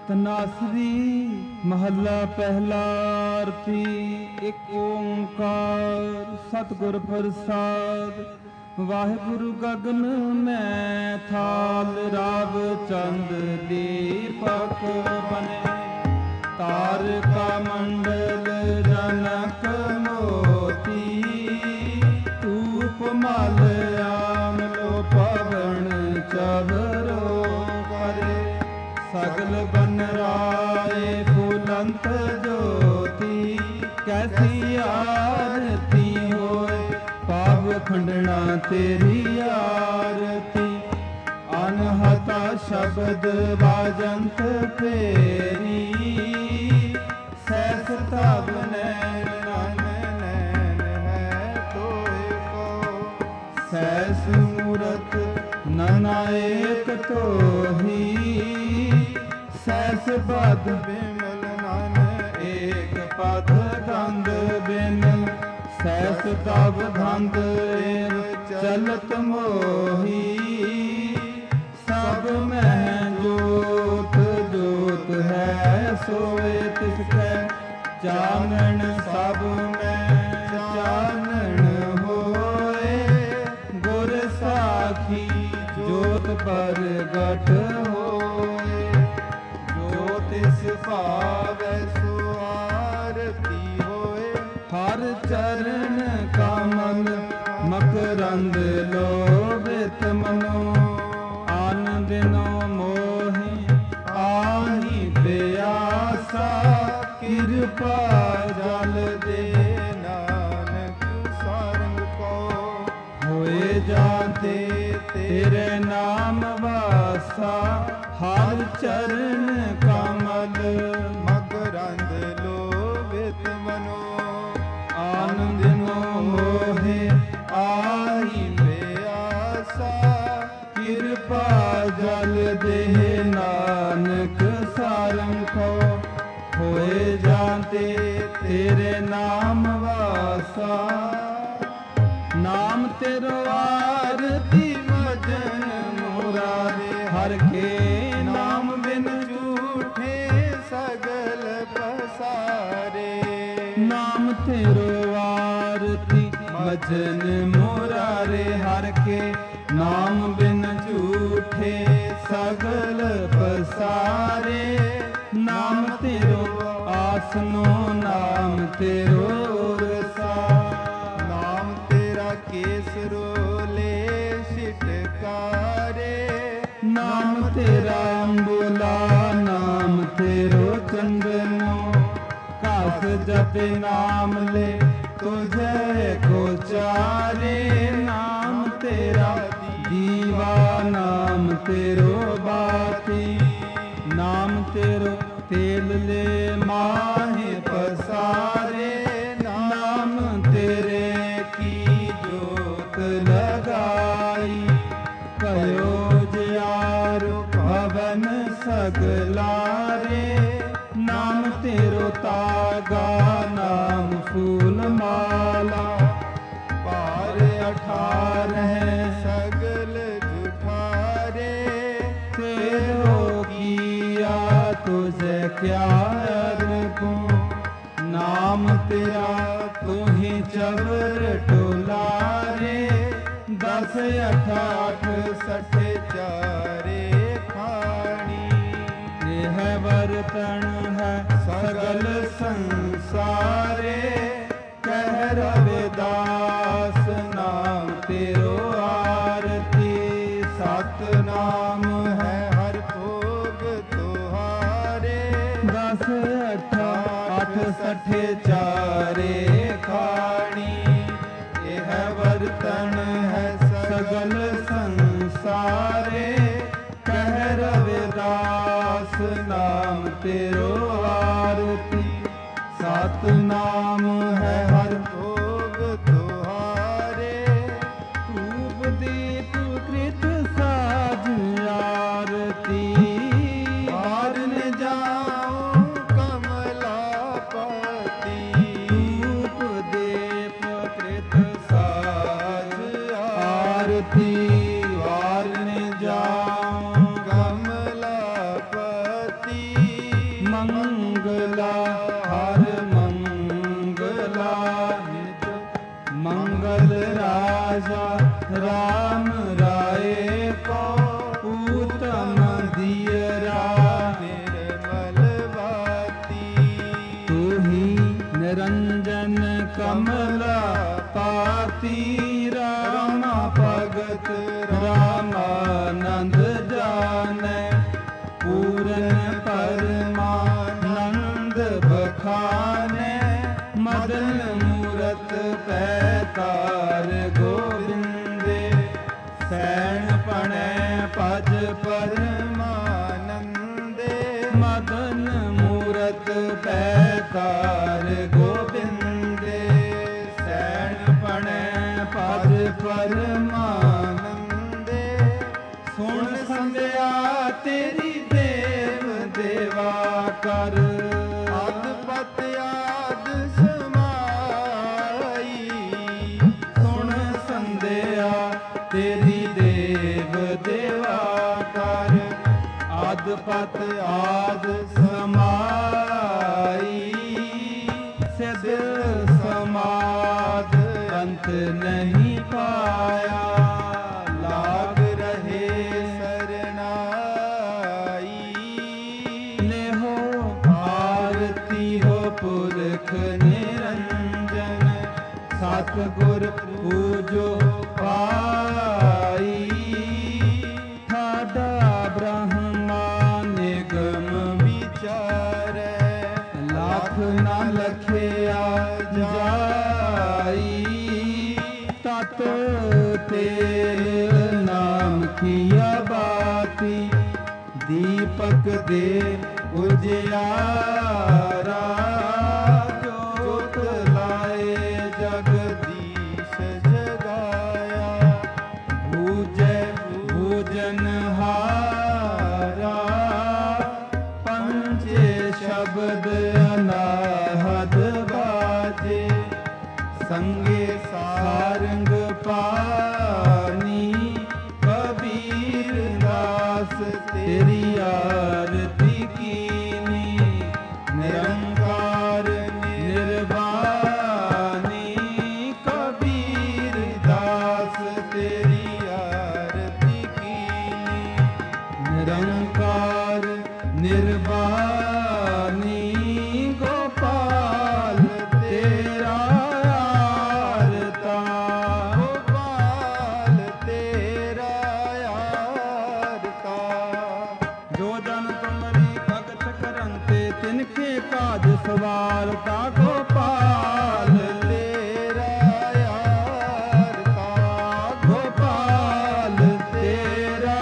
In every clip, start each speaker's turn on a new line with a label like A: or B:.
A: ਤਨਾਸਰੀ ਮਹੱਲਾ ਪਹਿਲਾ। ਆਰਤੀ ਇੱਕ ਓੰਕਾਰ ਸਤਿਗੁਰ ਪ੍ਰਸਾਦ। ਵਾਹਿਗੁਰੂ ਗਗਨ ਮੈਂ ਥਾਲ ਰਾਵ ਚੰਦ ਦੀਪਕ ਬਨੇ। ਤਾਰਕਾ ਮੰਡਲ ਜਨਕ ਮੋਤੀ। ਧੂਪ ਮਲ ਆਮਲੋ ਪਵਨ ਚਵਰੋ ਕਰੇ। ਸਗਲ ਬਨ ਰਾਏ ਫੁਲੰਤ ਜੋਤੀ। ਕੈਸੀ ਆਰਤੀ ਹੋਏ ਪਾਵ ਖੰਡਣਾ ਤੇਰੀ ਆਰਤੀ। ਅਨਹਤਾ ਸ਼ਬਦ ਬਾਜੰਤ ਫੇਰੀ। ਸਹਿਸ ਤਬ ਨੈਣ ਨੈਣ ਹੈ ਤੋਏ ਕੋ। ਸਹਿਸ ਮੂਰਤ ਨਨਾਇਕ ਤੋਹੀ। ਸਹਿਸ ਬਦ ਬਿਮਲ ਨਨ ਏਕ ਪਦ ਗੰਧ ਬਿਨ। ਸਹਿਸ ਤਬ ਗੰਧ ਏਵ ਚਲਤ ਮੋਹੀ। ਸਭ ਮਹਿ ਜੋਤ ਜੋਤ ਹੈ ਸੋਏ ਤਿਸ ਕੈ। ਚਾਨਣ ਸਭ ਮੈਂ ਚਾਨਣ ਹੋਏ। ਗੁਰ ਸਾਖੀ ਜੋਤ ਪ੍ਰਗਟ ਹੋਏ। ਜੋ ਤਿਸ ਭਾਵੈ ਸੋ ਆਰਤੀ ਹੋਏ। ਹਰ ਚਰਨ ਕਮਲ ਮਕਰੰਦ ਲੋਭਿਤ ਮਨੋ। ਆਨੰਦਿਨੋ ਮੋਹਿ ਆਹੀ ਪਿਆਸਾ। ਕਿਰਪਾ ਜਲ ਦੇ ਨਾਨਕ ਸਰੰਗ ਕੋ। ਹੋਏ ਜਾਤੇ ਤੇਰੇ ਨਾਮ ਵਾਸਾ। ਹਰ ਚਰਨ ਕਮਲ ਮਕਰੰਦ ਲੋਭਿਤ ਮਨੋ। ਆਨੰਦਿਨੋ ਮੋਹਿ ਆਹੀ ਪਿਆਸਾ। ਕਿਰਪਾ ਜਲ ਦੇ ਨਾਨਕ ਸਾਰੰਗ ਕੋ। ਹੋਏ ਜਾਂਤੇ ਤੇਰੇ ਨਾਮ ਵਾਸਾ। ਨਾਮ ਤੇਰੋ ਆਰਤੀ ਭਜਨ ਮੁਰਾਰੇ। ਹਰ ਕੇ ਨਾਮ ਬਿਨ ਝੂਠੇ ਸਗਲ ਪਸਾਰੇ। ਨਾਮ ਤੇਰੋ ਆਰਤੀ ਭਜਨ ਮੁਰਾਰੇ। ਹਰ ਕੇ ਨਾਮ ਬਿਨ ਝੂਠੇ ਸਗਲ ਪਸਾਰੇ। ਨਾਮ ਤੇਰੋ ਆਸਨੋ ਨਾਮ ਤੇਰੋ ਰਸਾ। ਨਾਮ ਤੇਰਾ ਕੇਸਰੋਲੇ ਛਿਟਕਾਰੇ। ਨਾਮ ਤੇਰਾ ਅੰਬੁਲਾ ਨਾਮ ਤੇਰੋ ਚੰਦਨੋ। ਘਸ ਜਪੇ ਨਾਮ ਲੈ ਤੁਝੇ ਕੋ ਚਾਰੇ। ਨਾਮ ਤੇਰਾ ਦੀਵਾ ਨਾਮ ਤੇਰੋ ਬਾਤੀ। ਨਾਮ ਤੇਰੋ ਤੇਲ ਲੈ ਮਾਹੇ ਪਸਾਰੇ। ਨਾਮ ਤੇਰੇ ਕੀ ਜੋਤ ਲਗਾਈ। ਕਯੋ ਜਿਆਰੋ ਭਵਨ ਸਗਲਾਰੇ। ਨਾਮ ਤੇਰੋ ਤਾਗਾ ਨਾਮ ਫੂਲ ਮਾਲਾ। ਭਾਰ 18 ਸਗਲ ਜੁਠਾਰੇ। ਤੇਰੋ ਕੀਆ ਤੁਝੇ ਕਿਆ ਅਰਗੋ। ਨਾਮ ਤੇਰਾ ਤੁਹੀ ਚਵਰ ਟੋਲਾਰੇ। 10 8 60 ਚਾਰੇ ਖਾਣੀ। ਇਹ ਵਰਤਣ ਹੈ ਸਗਲ ਸੰਸਾਰੇ। ਕਹਿ ਰਵਿਦਾਸ ਨਾਮ ਤੇਰੋ ਆਰਤੀ। ਸਤਿਨਾਮ ਹੈ ਹਰ ਭੋਗ ਤੁਹਾਰੇ। 10 8 60 ਚਾਰੇ ਖਾਣੀ। ਇਹ ਵਰਤਨ ਹੈ ਸਗਲ ਸੰਸਾਰੇ। ਕਹਿ ਰਵਿਦਾਸ ਨਾਮ ਤੇਰੋ ਆਰਤੀ। ਸਤਿਨਾਮ ਹੈ ਹਰ ਭੋਗ ਤੁਹਾਰੇ। ਧੂਪ ਦੀਪ ਕ੍ਰਿਤ ਸਾਜ ਆਰਤੀ। ਹਾਰਨ ਜਾਉ ਕਮਲਾ ਪਤੀ। ਧੂਪ ਦੀਪ ਕ੍ਰਿਤ ਸਾਜ ਆਰਤੀ। ਵਾਰਨ ਜਾਉ ਕਮਲਾ ਪਤੀ। पूरन परमानंद बखाने मदन मूरत पैतार गोविंदे सैन पणै पज परमानंदे मदन मूरत पैतार गोविंदे सैन पणै पज परमानंदे सुन संध्या तेरी देव देवा कर आद पत आद समाई सुन संध्या तेरी देव देवा कर आद पत आद समाई सिद्ध समाद अंत नहीं पाया लाग रहे सरनाई नेहो आरती हो पुरख निरंजन सतगुर पूजो पाई ठाडा ब्रह्मा निगम विचारै लाख न लखिया जाई तत तेल नाम किया बाती दीपक दे उजियारा जोत लाए जगदीश जगाया भूजय भूजन हारा पंचे शब्द अनाहद बाजे संगे सारंग पानी कबीर दास तेरी आरती कीनी निरंकार निर्वाणी कबीर दास तेरी आरती कीनी निरंकार निर्वाणी गोपाल तेरा गोपाल तेरा आरता जो जन तुमरी भगत करंते तिनके काज सवारता गोपाल तेरा आरता गोपाल तेरा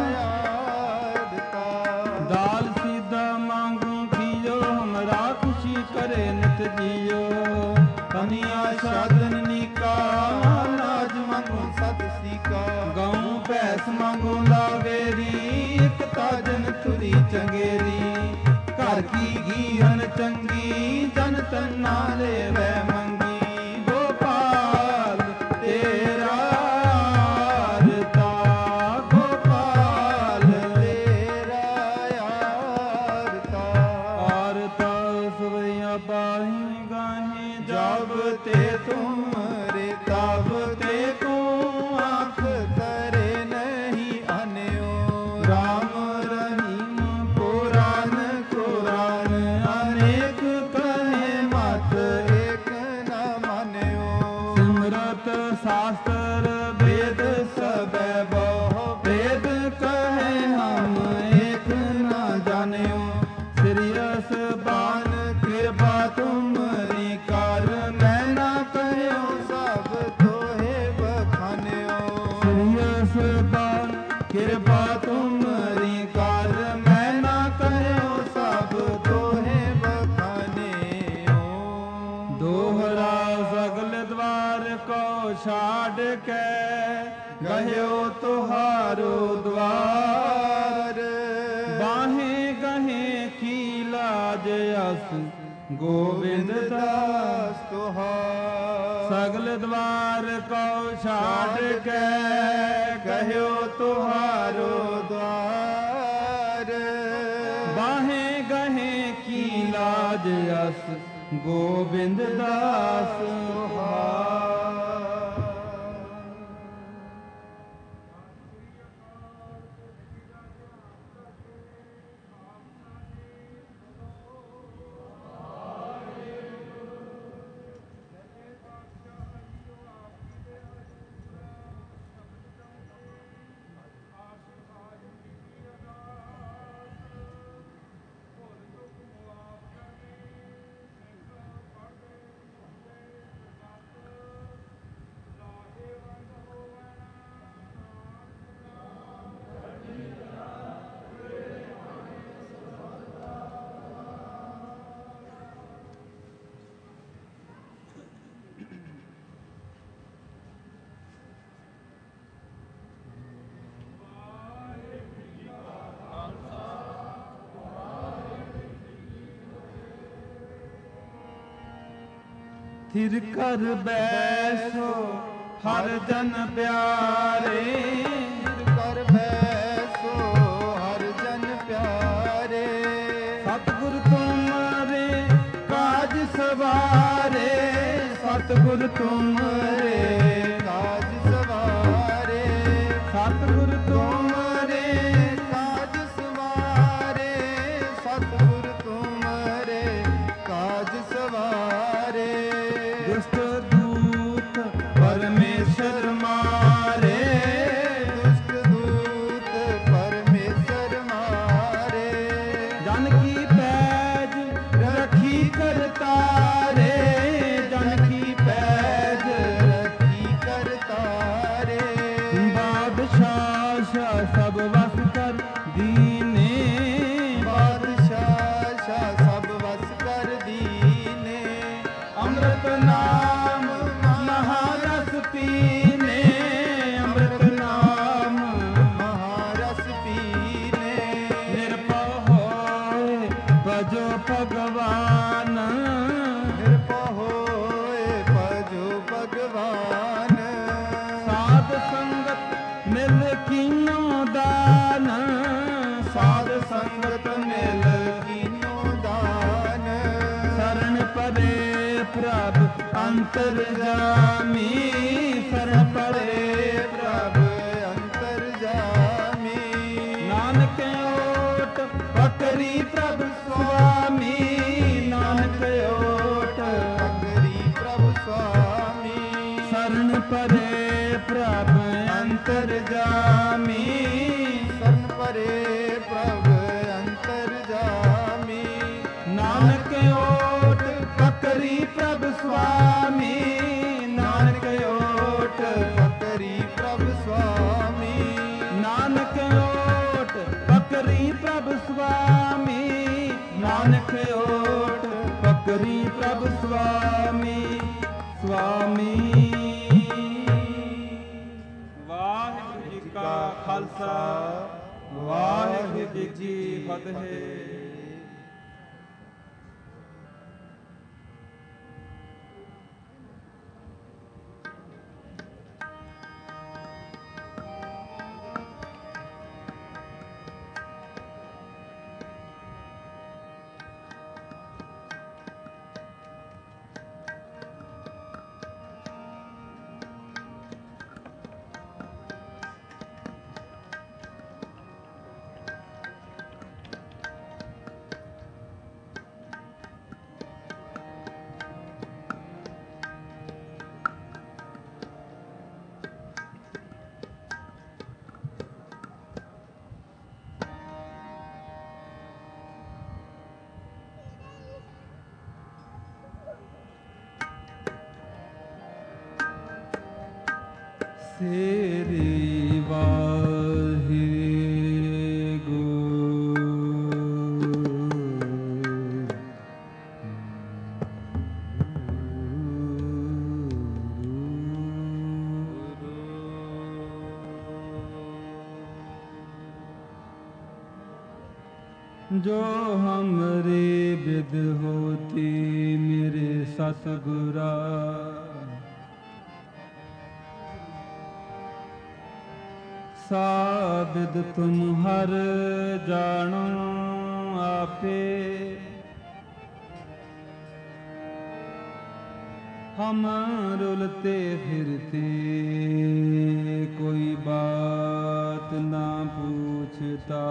A: आरता दाल सीधा मांगू खियो हमरा खुशी करे नित जियो कनिया साधन निका नाज मांगो सत सीका गऊ भैंस मांगो लावेरी एक ताजन तुरी चंगेरी घर की घीहन चंगी जन तन्ना ले वै मंगी गोपाल तेरा आरता गोपाल तेरा आरता आरता सुवैया पाही गाहे जब ते तुमरे तब ते को आँख करे नहीं अन्यो राम रहीम पुराण कुरान अनेक कहे मत एक न मान्यो सिमरत शास्त्र वेद सब बहु वेद कहे हम एक न जान्यो सिरियस बान कृपा तुमरी कर मैं ना कहो सब तोहे बखान्यो सिरियस बान कृपा तुमरी कर मैं ना कहो सब तोहे बखान्यो दोहरा सगल द्वार को छाड़ के गयो तुहारो द्वार बाहें गहे की लाज अस गोविंद दास तुहार सगल द्वार को छाड़ के कहो तुहारो द्वार बाहें गहे की लाज अस गोविंद दास तुहार थिर कर बैसो हर जन प्यारे,
B: थिर कर बैसो हर जन प्यारे।
A: सतगुर तुम्हारे काज सवारे, सतगुर तुम्हारे
B: काज सवारे,
A: सतगुर तुम्हारे
B: काज सवारे, सतगुर तुम्हारे काज सवारे।
A: दुष्ट दूत परमेश्वर मारे,
B: दुष्ट दूत परमेश्वर मारे।
A: जन की पैज रखी करतारे, जन की पैज
B: रखी करतारे।
A: बादशाह सब वस कर दीने,
B: बादशाह सब वस कर दीने।
A: अमृत नाम महारस पीने, अमृत नाम
B: महारस पीने।
A: निरपय होए भजो भगवान,
B: निरपय होए भजो भगवान।
A: साध संगत मिल कीनो दान, साध संगत मिल
B: कीनो दान।
A: शरण परे प्रभ अंतर जामी, शरण परे प्रभ
B: अंतर जामी।
A: नानक ओट पकरी प्रभ स्वामी, नानक ओट
B: पकरी प्रभु स्वामी।
A: शरण परे प्रभ अंतर जामी,
B: शरण परे प्रभु अंतर जामी।
A: नानक ओट पकरी प्रभ स्वामी, नानक ओट
B: पकरी प्रभु स्वामी।
A: नानक ओट पकरी प्रभ स्वामी, नानक ओट पकरी प्रभ स्वामी, स्वामी। वाहिगुरू जी का खालसा, वाहिगुरू जी की फतेह। तेरी वाहे जो हमरे विद होती मेरे सतगुरा, साबिद तुम हर जानो आपे। हम रुलते फिरते कोई बात ना पूछता,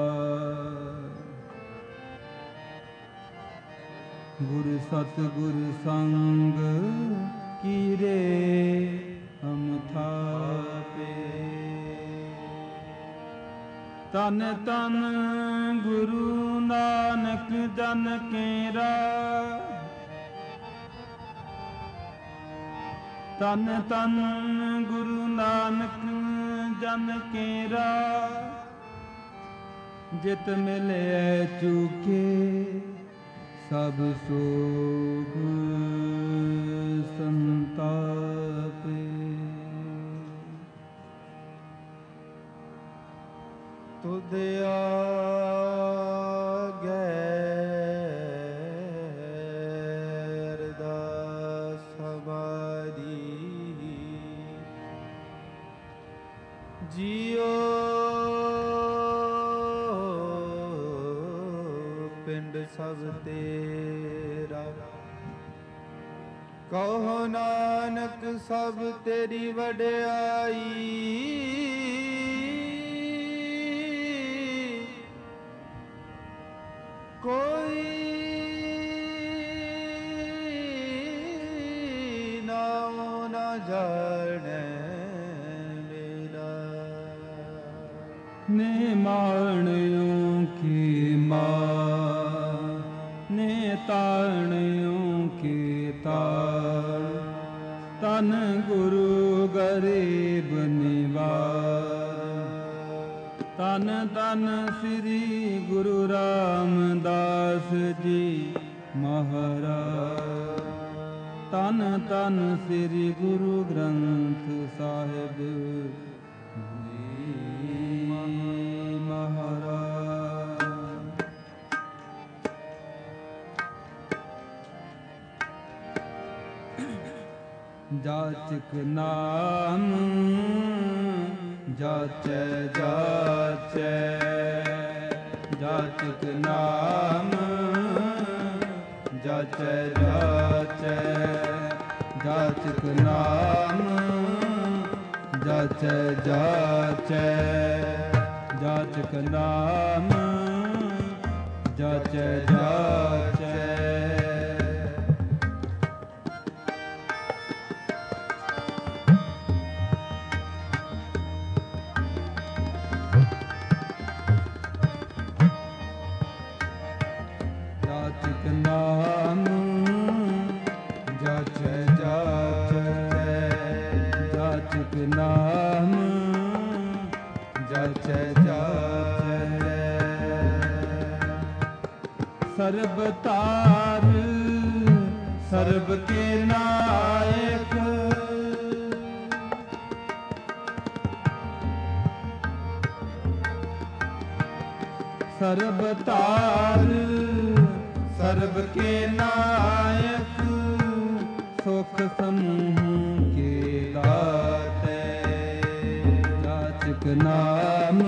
A: गुर सतगुर संग कीरे हम थापे। तन तन गुरु नानक जन केरा, तन तन गुरु नानक जन केरा। जित मिले चूके सब सोग संतापे।
B: तुध आगे अरदासा, ਪਿੰਡ ਸਭ ਤੇਰਾ। ਕਹੋ ਨਾਨਕ ਸਭ ਤੇਰੀ ਵਡਿਆਈ, ਕੋਈ ਨਾਮ ਨਾ ਜਾਣੈ ਮੇਰਾ।
A: ਨੇ ਮਾਣਿਓ ਕੀ ਮਾਂ, ਨੇ ਤਾਣਿਓ ਕੀ ਤਾਣ, ਤਨ ਗੁਰੂ ਗਰੀਬ ਨਿਵਾਜ। ਤਨ ਤਨ ਸ੍ਰੀ ਗੁਰੂ ਰਾਮਦਾਸ ਜੀ ਮਹਾਰਾਜ। ਤਨ ਤਨ ਸ੍ਰੀ ਗੁਰੂ ਗ੍ਰੰਥ ਸਾਹਿਬ ਜੀ ਮਹਾਰਾਜ। ਜਾਚਕ ਨਾਮ ਜਾਚੈ ਜਾਚੈ, ਜਾਚਕ ਨਾਮ ਜਾਚੈ ਜਾਚੈ, ਜਾਚਕ ਨਾਮ ਜਾਚੈ ਜਾਚੈ, ਜਾਚਕ ਨਾਮ ਜਾਚੈ ਜਾਚੈ। ਜਾਚਕ ਨਾਮ ਜਾਚੈ ਜਾਚੈ, ਜਾਚਕ ਨਾਮ ਜਾਚੈ ਜਾਚੈ। ਸਰਬ ਤਾਰ ਸਰਬ ਕੇ ਨਾਇਕ, ਸਰਬ ਤਾਰ ਸਰਬ ਕੇ ਨਾਇਕ। ਸੁਖ ਸਮੂਹ ਕੇ ਦਾਤੇ, ਜਾਚਕ ਨਾਮ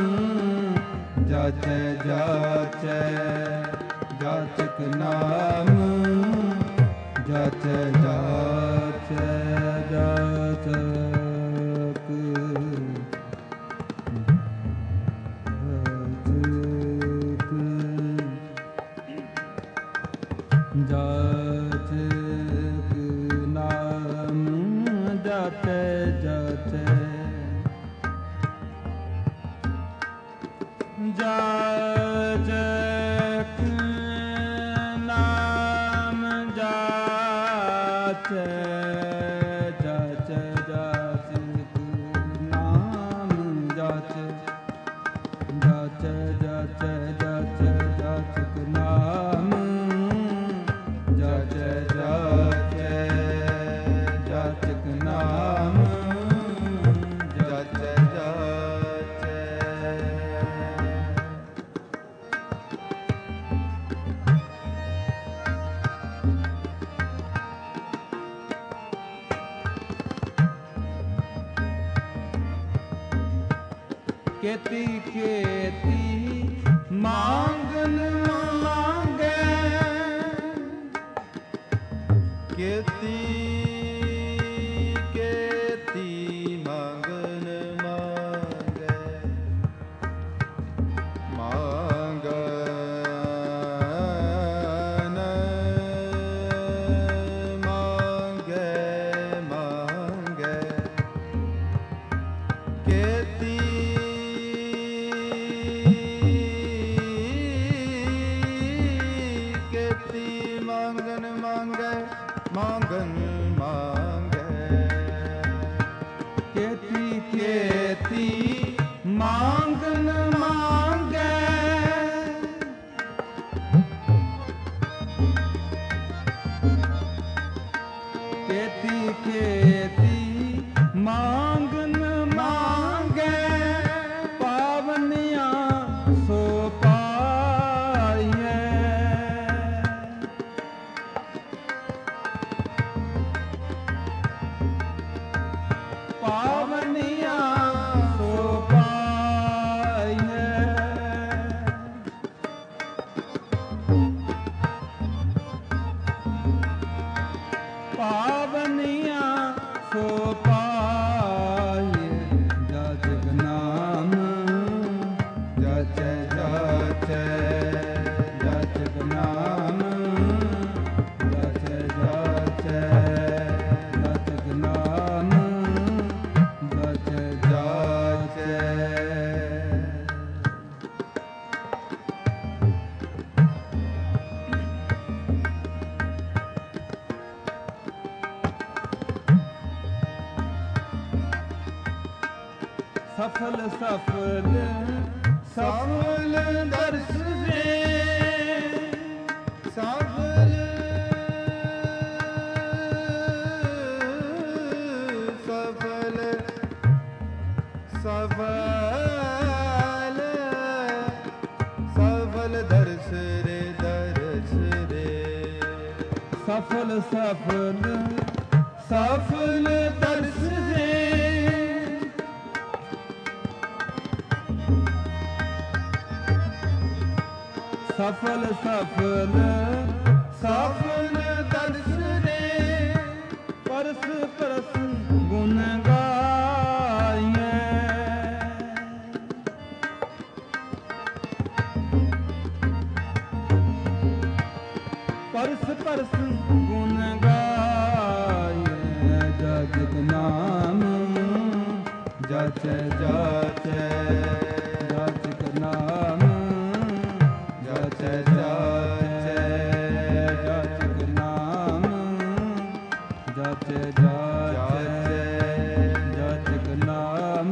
A: ਜਾਚੈ ਜਾਚੈ, ਜਾਚਕ ਨਾਮ ਜਾਚੈ ਜਾਚੈ, ਜਾਚਕ ਜਾਚਕ ਨਾਮ ਜਾਚੈ ਜਾਚੈ, ਜਾਚਕ ਨਾਮ ਜਾਚੈ ਜਾਚੈ, ਜਾਚਕ ਨਾਮ ਜਾਚੈ ਜਾਚੈ ਜਾਚੈ, ਜਾਚੈ ਜਾਚਕ ਨਾਮ ਜਾਚੈ ਜਾਚੈ, ਜਾਚਕ ਨਾਮ ਜਾਚੈ ਜਾਚੈ। ਕੇਤੀ ਕੇਤੀ ਮੰਗਨ ਮੰਗੈ,
B: ਕੇਤੀ ਕੇਤੀ ਮੰਗਨ ਮੰਗੈ, ਮੰਗਨ ਮੰਗੈ ਮੰਗੈ। ਕੇਤੀ ਕੇਤੀ ਮੰਗਨ ਮੰਗੈ, ਮੰਗਨ ਮੰਗੈ।
A: ਕੇਤੀ ਕੇਤੀ ਮੰਗਨ ਮੰਗੈ, ਕੇਤੀ ਕੇਤੀ ਮੰਗਨ ਮੰਗੈ। ਪਾਵਨੀਆਂ ਸੋ ਪਾਈਐ, ਪਾਵਨੀਆਂ ਸੋ ਪਾਈਐ। ਪਾਏ ਜਾਚਕ ਨਾਮ
B: ਜਾਚੈ ਜਾਚੈ
A: ਜਾਚਕ ਨਾਮ ਜਾਚੈ ਜਾਚੈ ਜਾਚਕ ਨਾਮ ਜਾਚੈ ਜਾਚੈ ਸਫਲ ਸਫਲ
B: ਸਫਲ
A: ਦਰਸ ਦੇ
B: ਸਫਲ ਸਫਲ ਸਫਲ ਸਫਲ ਦਰਸ ਰੇ ਦਰਸ ਰੇ
A: ਸਫਲ ਸਫਲ ਸਫਲ ਦਰਸ ਦੇ ਸਫਲ ਸਫਲ ਸਫਲ ਦਰਸ ਦੇ ਪਰਸ ਪਰਸ ਗੁਣ ਗਾਈਐ ਪਰਸ ਪਰਸ ਗੁਣ ਗਾਈਐ ਜਗਤ ਨਾਮ ਜਾਚੈ ਜਾਚੈ ਜਾਚਕ ਨਾਮ ਜਾਚੈ ਜਾਚੈ ਜਾਚਕ ਨਾਮ ਜਾਚੈ ਜਾਚੈ ਜਾਚਕ ਨਾਮ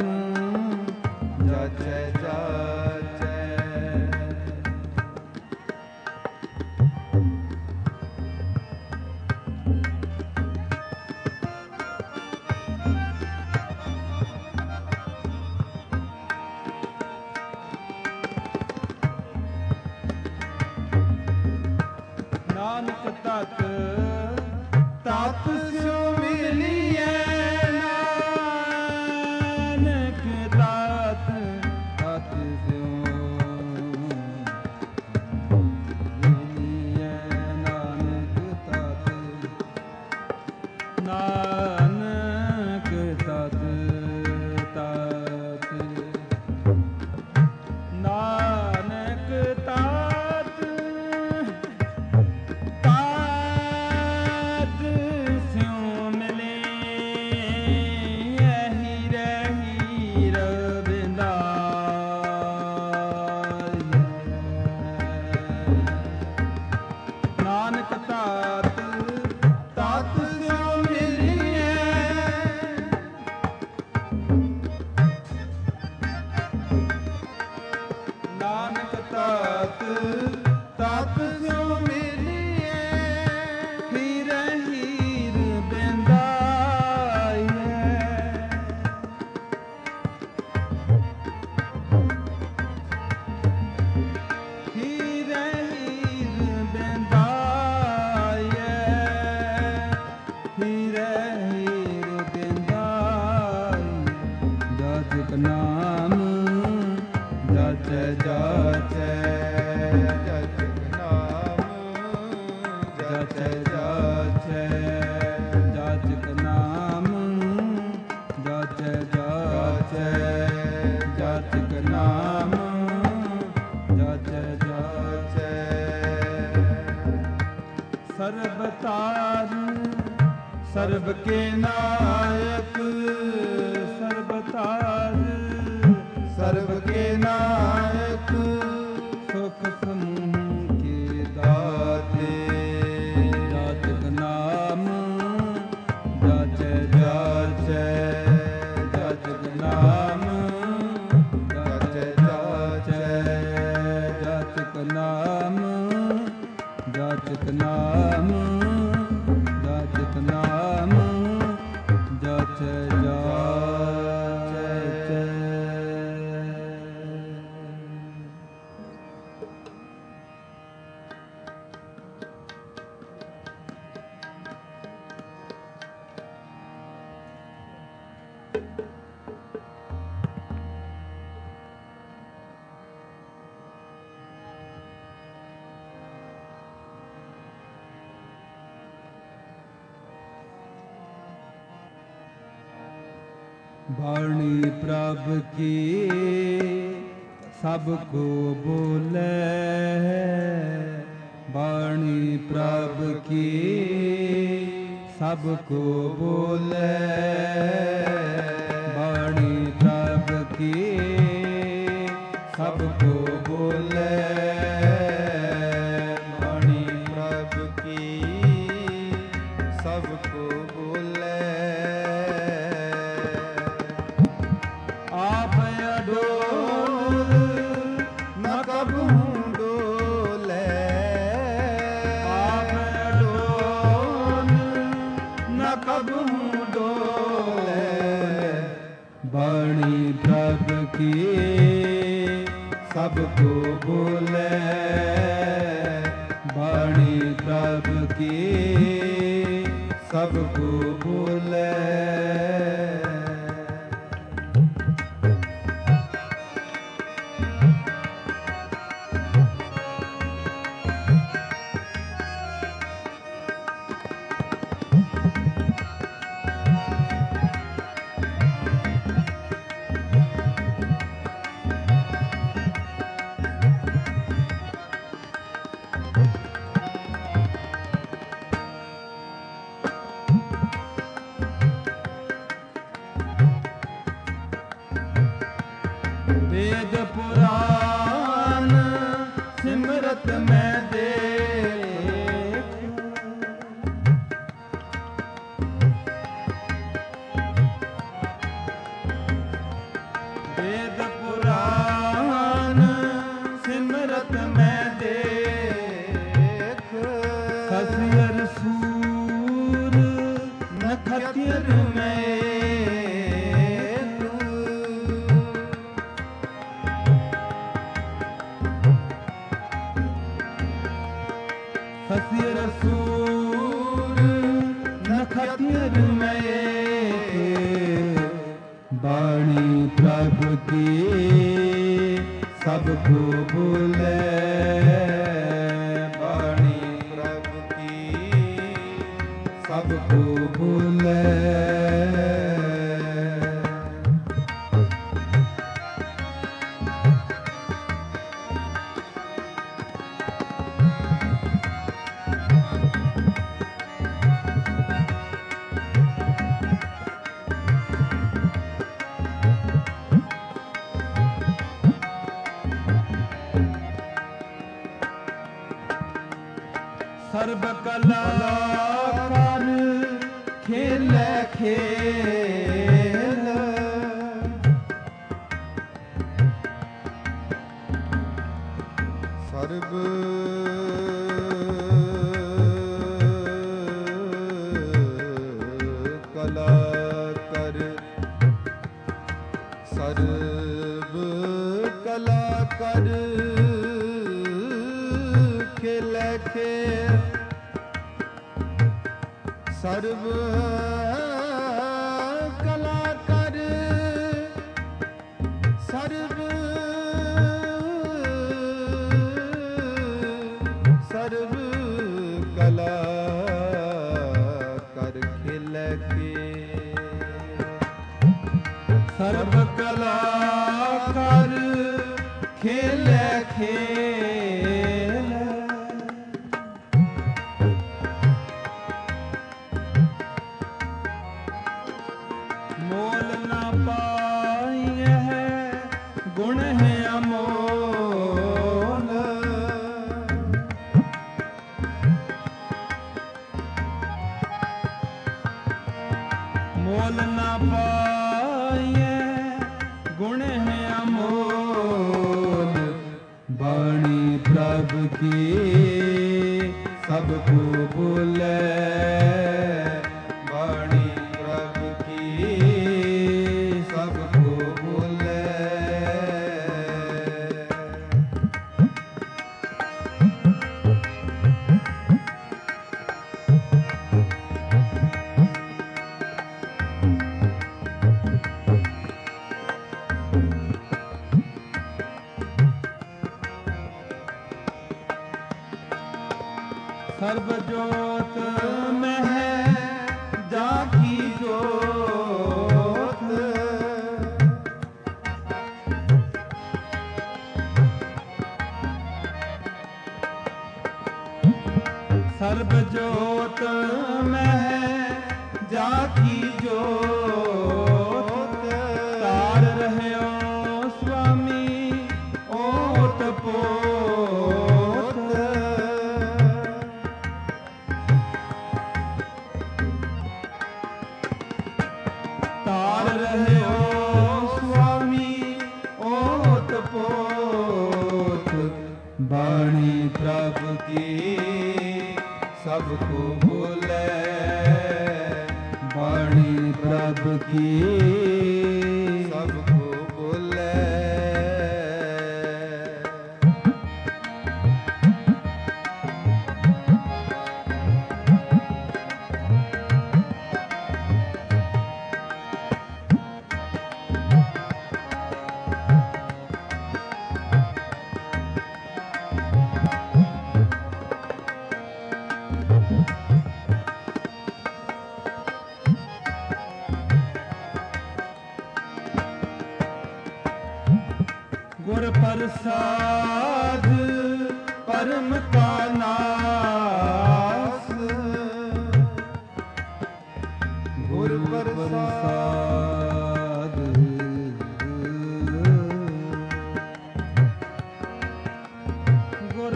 A: ਜਾਚੈ ਜਾਚੈ ਨਾਨਕ ਤਤ ਤਤ ਸਿਉ ਮਿਲੀਐ ਨਾਨਕ ਤਤ ਤਤ ਸਿਉ ਮਿਲੀਐ ਨਾਨਕ ਤਤ ਨਾਨਕ ਤਤ ਤਤ ਨਾਨਕ ਤਤ ਤਾਤ ਸਿਉ ਮਿਲੇ ਹੀਰ ਹੀਰ ਬਿੰਦਾਇ ਨਾਨਕ ਤਾਤ ਤਾਤ ਸਿਉ ਮਿਲੀਐ ਨਾਨਕ ਤਾਤ ਤਾਤ ਸਿਉ ਮਿਲੀਐ ਹੀਰ ਹੀਰ ਬਿੰਦਾਇ ਹੀਰ ਹੀਰ ਬਿੰਦਾਇ ਹੀਰ ਹੀਰ ਬਿੰਦਾਇ ਜਾਚਕ ਨਾਮ ਜਾਚੈ ਜਾਚੈ
B: ਜਾਚਕ ਨਾਮ
A: ਜਾਚੈ ਜਾਚੈ ਜਾਚਕ ਨਾਮ ਜਾਚੈ ਜਾਚੈ ਜਾਚਕ ਨਾਮ ਜਾਚੈ ਜਾਚੈ ਸਰਬ ਤਾਰ ਸਰਬ ਕੇ ਨਾਇਕ ਸਰਬ ਤਾਰ
B: ਸਰਬ ਕੇ ਨਾਇਕ
A: ਸੁਖ ਸਮੂਹ ਕੇ ਦਾਤੇ ਜਾਚਕ ਨਾਮ ਜਾਚੈ ਜਾਚੈ ਜਾਚਕ ਨਾਮ ਜਾਚੈ ਜਾਚੈ ਜਾਚਕ ਨਾਮ ਜਾਚਕ ਨਾਮ ਜਾਚਕ ਨਾਮ ਜਾਚੈ ਜਾਚੈ ਬਾਣੀ ਪ੍ਰਭ ਕੀ ਸਭ ਕੋ ਬੋਲੇ, ਬਾਣੀ ਪ੍ਰਭ ਕੀ ਸਭ ਕੋ ਬੋਲੇ, ਬਾਣੀ ਪ੍ਰਭ ਕੀ ਸਭ ਕੋ ਬੋਲੇ,
B: ਬਾਣੀ ਪ੍ਰਭ ਕੀ ਸਭ ਕੋ ਬੋਲੇ।
A: ਆਪ ਅਡੋਲ
B: ਨ ਕਬਹੂ ਡੋਲੇ,
A: ਆਪ ਅਡੋਲ
B: ਨ ਕਬਹੂ ਡੋਲੇ।
A: ਬਾਣੀ ਪ੍ਰਭ ਕੀ ਸਭ ਕੋ ਬੋਲੇ, ਬਾਣੀ ਪ੍ਰਭ ਕੀ ਸਭ ਕੋ ਬੋਲੇ। वेद पुराण सिमरत मैं देख, वेद पुराण सिमरत मैं देख, ससियर सूर नखतिर में ससिर सूर नखतिर में, बाणी प्रभ की सब को बोले,
B: बाणी प्रभ की
A: सब को बोले। सर्ब कला कर खेले खेल,
B: सर्ब कला कर, सर्ब कला कर खेले खेल, सर्व कला कर, सर्व सर्व कला कर खेल के,
A: सर्ब कला कर खेले खेल, मोल न पाई है गुण है अमोल, मोल न पाई है गुण है अमोल, बाणी प्रभ की सब को बोले,
B: बाणी प्रभ की सब को बोले।
A: सर्ब जोत में है जाकी जोत, ਸਰਬ ਜੋਤ ਮਹਿ ਜਾਕੀ ਜੋਤ ਤਾਰ ਰਹਿਓ ਸੁਆਮੀ ਓਤ ਪੋਤ ਤਾਰ ਰਹਿਓ ਸੁਆਮੀ ਓਤ ਪੋਤ ਬਾਣੀ ਪ੍ਰਭ ਕੀ ਸਭ ਕੋ ਬੋਲੇ ਬਾਣੀ ਪ੍ਰਭ ਕੀ
B: ਸਭ ਕੋ ਬੋਲੇ
A: ਗੁਰ ਪ੍ਰਸਾਦ ਪਰਮ ਕਾ ਨਾਸ
B: ਗੁਰ ਪ੍ਰਸਾਦ
A: ਗੁਰ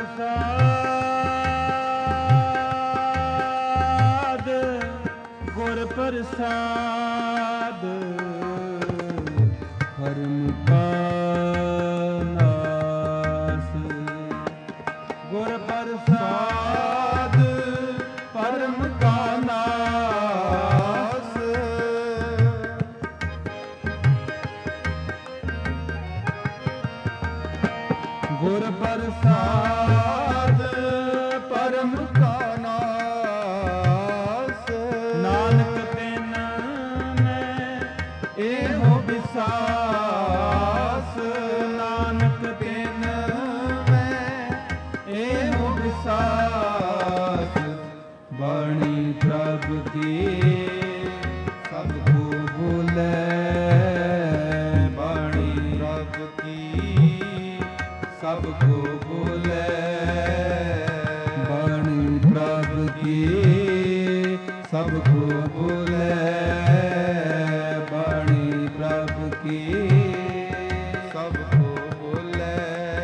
A: ਪ੍ਰਸਾਦ ਗੁਰ ਪ੍ਰਸਾਦ ਪਰਮ ਕਾ ਨਾਸ ਗੁਰ ਪ੍ਰਸਾਦ ਪਰਮ ਕਾ ਨਾਸ ਗੁਰ ਪ੍ਰਸਾਦ ਪਰਮ ਕਾ ਨਾਸ ਨਾਨਕ ਬਿਨ ਮੈਂ ਇਹੋ ਵਿਸਾਸ ਨਾਨਕ ਬਿਨ ਮੈਂ ਇਹੋ ਵਿਸਾਸ ਬਾਣੀ ਪ੍ਰਭ ਕੀ ਸਭ ਕੋ ਬੋਲੇ ਬਾਣੀ
B: ਪ੍ਰਭ ਕੀ
A: ਸਭ ਕੋ ਬੋਲੇ ਬਾਣੀ ਪ੍ਰਭ ਕੀ ਸਭ ਕੋ ਬੋਲੇ ਬਾਣੀ ਪ੍ਰਭ ਕੀ
B: ਸਭ ਕੋ ਬੋਲੇ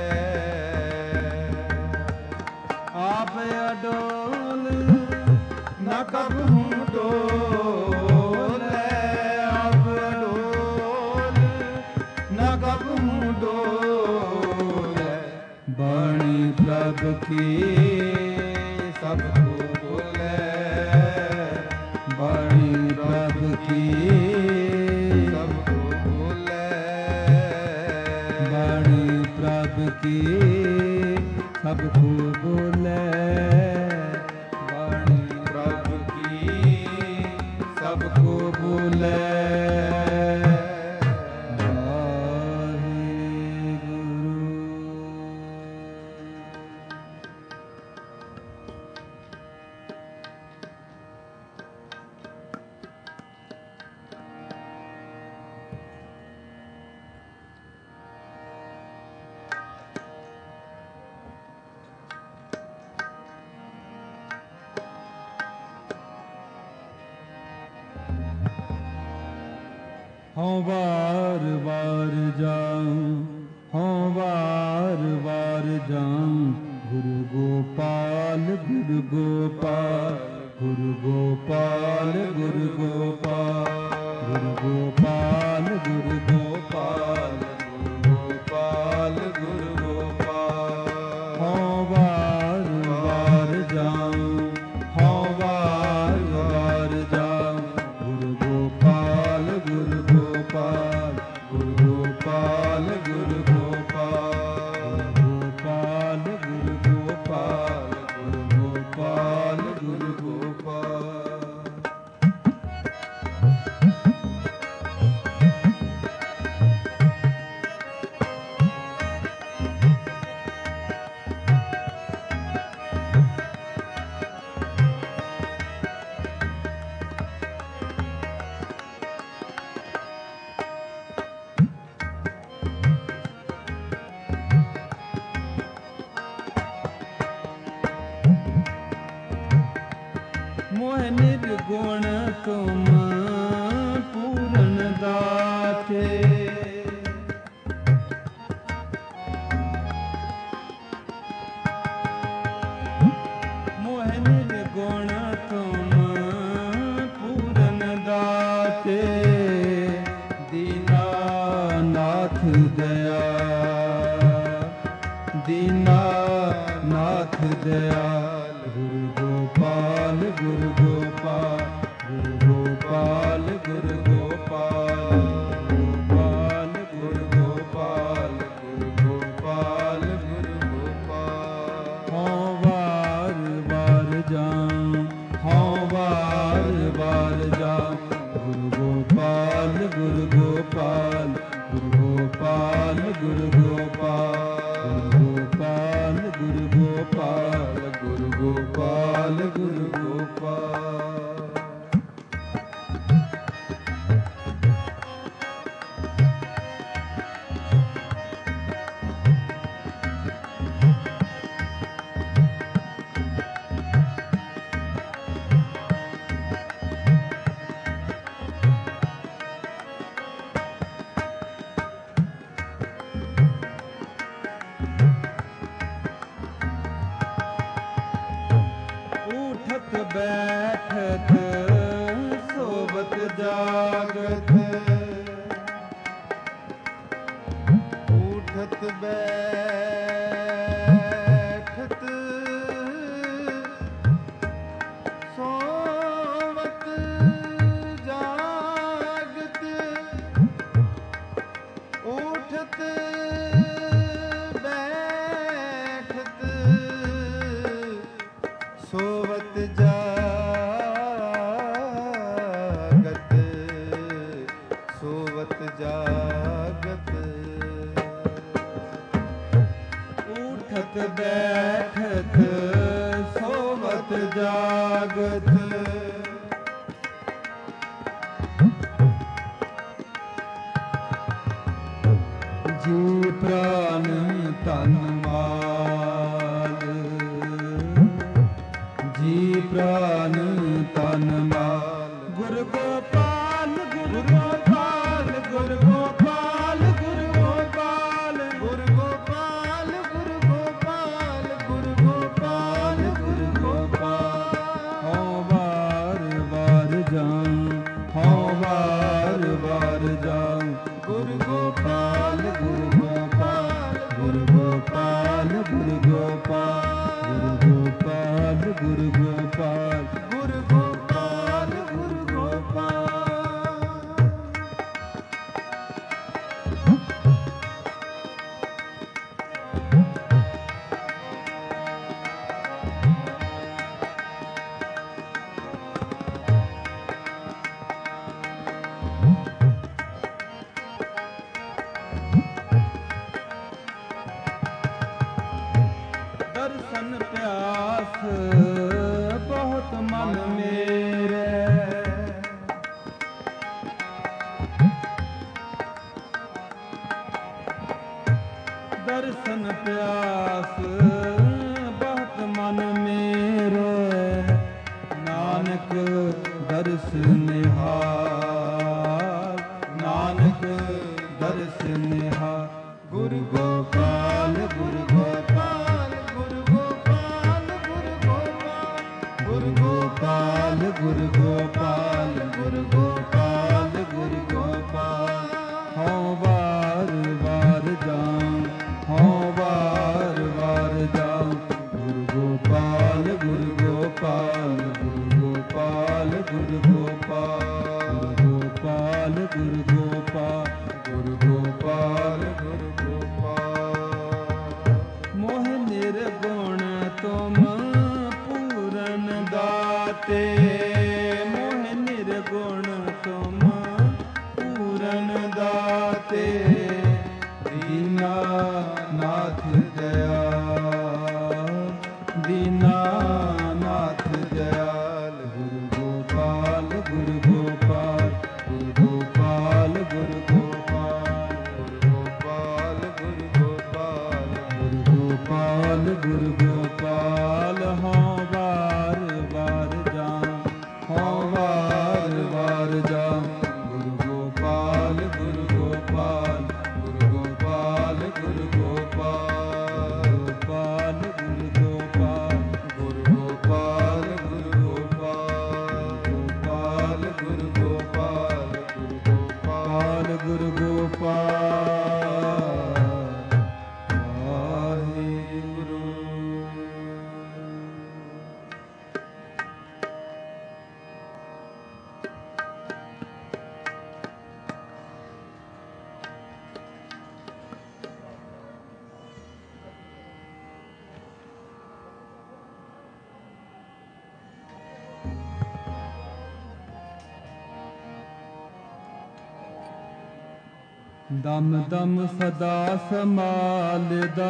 A: ਆਪ ਅਡੋਲ ਨਾ ਕਬਹੂ ਡੋਲੇ ਆਪ ਅਡੋਲ ਨਾ ਕਬਹੂ ਡੋਲੇ ਬਾਣੀ ਪ੍ਰਭ ਕੀ ਸਭ ਕੋ ਬੋਲੇ ਬਾਣੀ ਪ੍ਰਭ ਕੀ
B: ਸਭ ਕੋ ਬੋਲੇ
A: ਬਾਣੀ ਪ੍ਰਭ ਕੀ ਸਭ ਕੋ ਬੋਲੇ ਬਾਣੀ ਪ੍ਰਭ ਕੀ ਸਭ ਕੋ ਬੋਲੇ ਹਉ ਵਾਰ ਵਾਰ ਜਾਉ ਹਉ ਵਾਰ ਵਾਰ ਜਾਉ ਗੁਰੂ ਗੋਪਾਲ ਗੁਰੂ ਗੋਪਾਲ ਗੁਰੂ ਗੋਪਾਲ ਗੁਰੂ ਗੋਪਾਲ ਗੁਰੂ ਗੋਪਾਲ ਗੁਰੂ ਗੋਪਾਲ ਗੁਰੂ ਗੋਪਾਲ ਗੁਰੂ ਗੋਪਾਲ ਹਉ ਵਾਰ ਵਾਰ ਜਾਉ ਹਉ ਵਾਰ ਵਾਰ ਜਾਉ ਗੁਰੂ ਗੋਪਾਲ ਗੁਰੂ ਗੋਪਾਲ ਗੁਰੂ ਗੋਪਾਲ ਗੁਰੂ ਗੋਪਾਲ ਗੁਰੂ ਗੋਪਾਲ ਗੁਰੂ ਗੋਪਾਲ ਗੁਰੂ ਗੋਪਾਲ ਗੁਰੂ ਗੋਪਾਲ मोह निर्गुण तुम पूरन दाते। मोह निर्गुण तुम पूरन दाते। दीनानाथ दया, दीनानाथ दयाल गुरु गोपाल, गुरु गोपाल, गुरु गोपाल, गुरु गोपाल, गोपाल, गुरु गोपाल, गुरु गोपाल, गुरु गोपाल। हाँ बार बार जाऊं, हाँ बार बार जाऊं, गुरु गोपाल, गुरु गोपाल, गुरु गोपाल, गुरु गोपाल, गुरु गोपाल, गुरु गोपाल, गुरु गोपाल, गुरु गोपाल। उठत बैठत सोवत जागत।
B: उठत बैठत सोवत जागत। उठत बैठत सोवत जागत, सोवत जागत।
A: उठत बैठत सोवत जागत। जी प्राण तन माल, जी प्राण तन माल। गुरु गोपाल, गुरु गोपाल, गुरु गोपाल, गुरु गोपाल,
B: गुरु गोपाल, गुरु गोपाल, गुरु गोपाल, गुरु गोपाल।
A: हाँ बार बार जाऊं, हाँ बार बार जाऊं,
B: गुरु गोपाल, गुरु गोपाल,
A: गुरु गोपाल, गुरु गोपाल, गुरु गोपाल, गुरु गोपाल,
B: गुरु गोपाल, गुरु गोपाल।
A: दर्शन प्यास बहुत मन मेरे। दर्शन प्यास बहुत मन मेरे। नानक दर्श निहार, नानक दर्श निहार। गुरु गोपाल, गुरु गोपाल,
B: गुरु गोपाल, गुरु गोपाल,
A: गुरु गोपाल, गुरु गोपाल, गुरु गोपाल, गुरु गोपाल। हाँ बार बार जाऊं, हाँ बार बार जाऊं, गुरु गोपाल, गुरु गोपाल, गुरु गोपाल, गुरु गोपाल, गुरु गोपाल, गुरु गोपाल, गुरु गोपाल, गुरु गोपाल। मोह निर्गुण तुम पूरन दाते। मोह निर्गुण तुम पूरन दाते। दीनानाथ दया, दीनानाथ दयाल गुरु गोपाल, गुरु गोपाल, गुरु गोपाल, गुरु गोपाल,
B: गुरु गोपाल, गुरु गोपाल,
A: गुरु गोपाल, गुरु गोपाल। हाँ बार बार जाऊं, ਦਮ ਦਮ ਸਦਾ ਸੰਭਾਲਦਾ,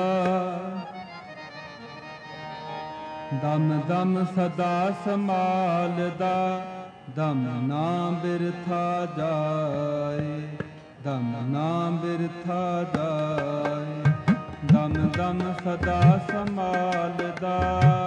A: ਦਮ ਦਮ ਸਦਾ ਸੰਭਾਲਦਾ, ਦਮ ਨਾ ਬਿਰਥਾ ਜਾਏ, ਦਮ ਨਾ ਬਿਰਥਾ ਜਾਏ, ਦਮ ਦਮ ਸਦਾ ਸੰਭਾਲਦਾ,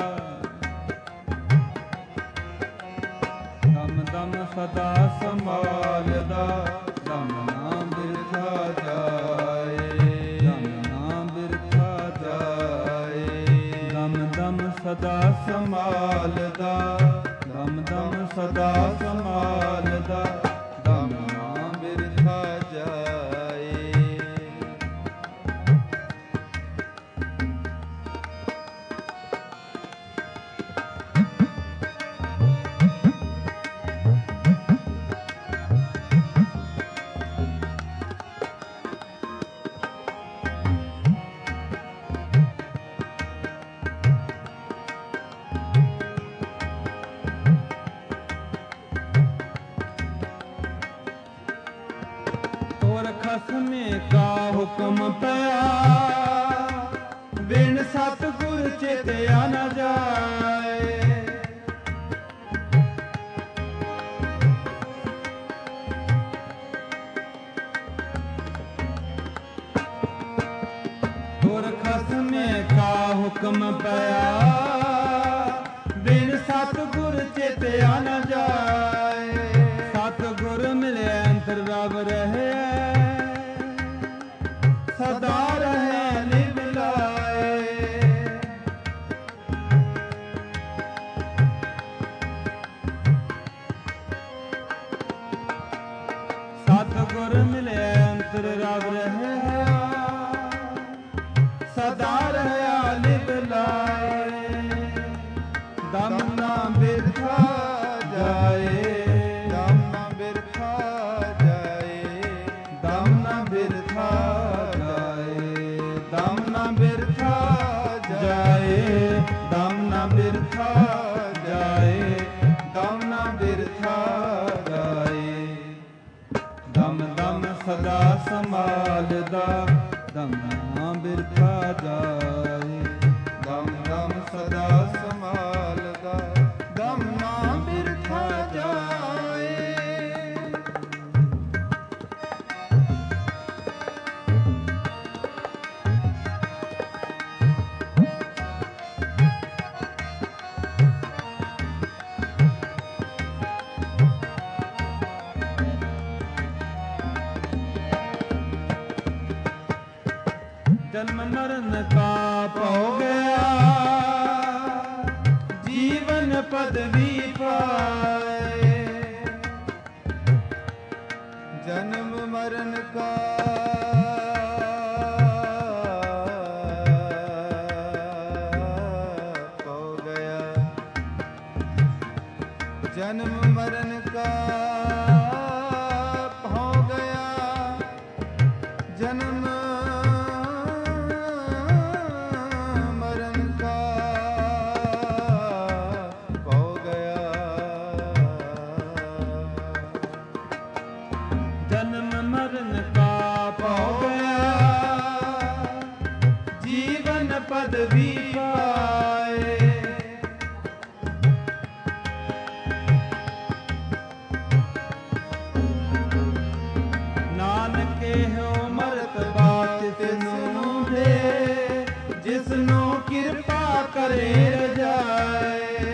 A: ਦਮ ਦਮ ਸਦਾ ਸੰਭਾਲਦਾ, ਦਮ ਨਾ ਬਿਰਥਾ ਜਾਏ, ਦਮ ਨਾ ਬਿਰਥਾ ਜਾਏ, ਦਮ ਦਮ ਸਦਾ ਸੰਭਾਲਦਾ, ਦਮ ਦਮ ਸਦਾ ਸੰਭਾਲਦਾ, ਦਮ ਨਾ ਬਿਰਥਾ ਜਾਏ। ਖਸਮੇ ਕਾ ਹੁਕਮ ਪਿਆ, ਬਿਨ ਸਤਿਗੁਰ ਚੇਤਿਆ ਨ ਜਾਏ, ਤੁਰ ਖਸਮੇ ਕਾ ਹੁਕਮ ਪਿਆ, ਬਿਨ ਸਤਿਗੁਰ ਚੇਤਿਆ ਨ ਜਾਏ, ਸਤਿਗੁਰ ਮਿਲਿਆ ਅੰਤਰ ਰਵ ਰਹੇ, ਸਦਾ ਰਹੇ ਨਿਭ ਲਾਏ, ਸਤਿਗੁਰ ਮਿਲਿਆ ਅੰਤਰ ਰਵ ਰਹੇ, ਸਦਾ ਰਹਾ ਨਿਭ ਲਾਏ, ਦਮ ਨਾ ਬਿਰਥਾ ਜਾਏ,
B: ਦਮ ਨਾ ਬਿਰਥਾ ਜਾਏ,
A: ਦਮ ਨਾ ਬਿਰਥਾ ਜਾਏ, ਦਮ ਨਾ ਬਿਰਥਾ ਜਾਏ, ਦਮ ਨਾ ਬਿਰਥਾ ਜਾਏ, ਦਮ ਨਾ ਬਿਰਥਾ ਜਾਏ, ਦਮ ਦਮ ਸਦਾ ਸੰਭਾਲਦਾ, ਦਮ ਨਾ ਬਿਰਥਾ ਜਾਏ,
B: ਦਮ ਦਮ ਸਦਾ ਸੰਭਾਲਦਾ, ਦਮ ਨਾ ਬਿਰਥਾ ਜਾਏ।
A: ਜਨਮ ਮਰਨ ਕਾ ਭਉ ਗਿਆ, ਜੀਵਨ ਪਦਵੀ ਪਾਏ,
B: ਜਨਮ ਮਰਨ ਕਾ ਹੋ ਗਿਆ, ਜਨਮ ਮਰਨ ਕਾ ਹੋ ਗਿਆ, ਜਨਮ ਮਰਨ ਕਾ ਹੋ ਗਿਆ,
A: ਜਨਮ ਮਰਨ ਕਾ ਭਉ ਗਿਆ, ਜੀਵਨ ਪਦਵੀ ਪਾਏ, ਨਾਨਕੇ ਹੋ ਮਰਤ ਬਾਤ ਤਿਸਨੂੰ ਦੇ, ਜਿਸਨੂੰ ਕਿਰਪਾ ਕਰੇ ਰਜਾਏ,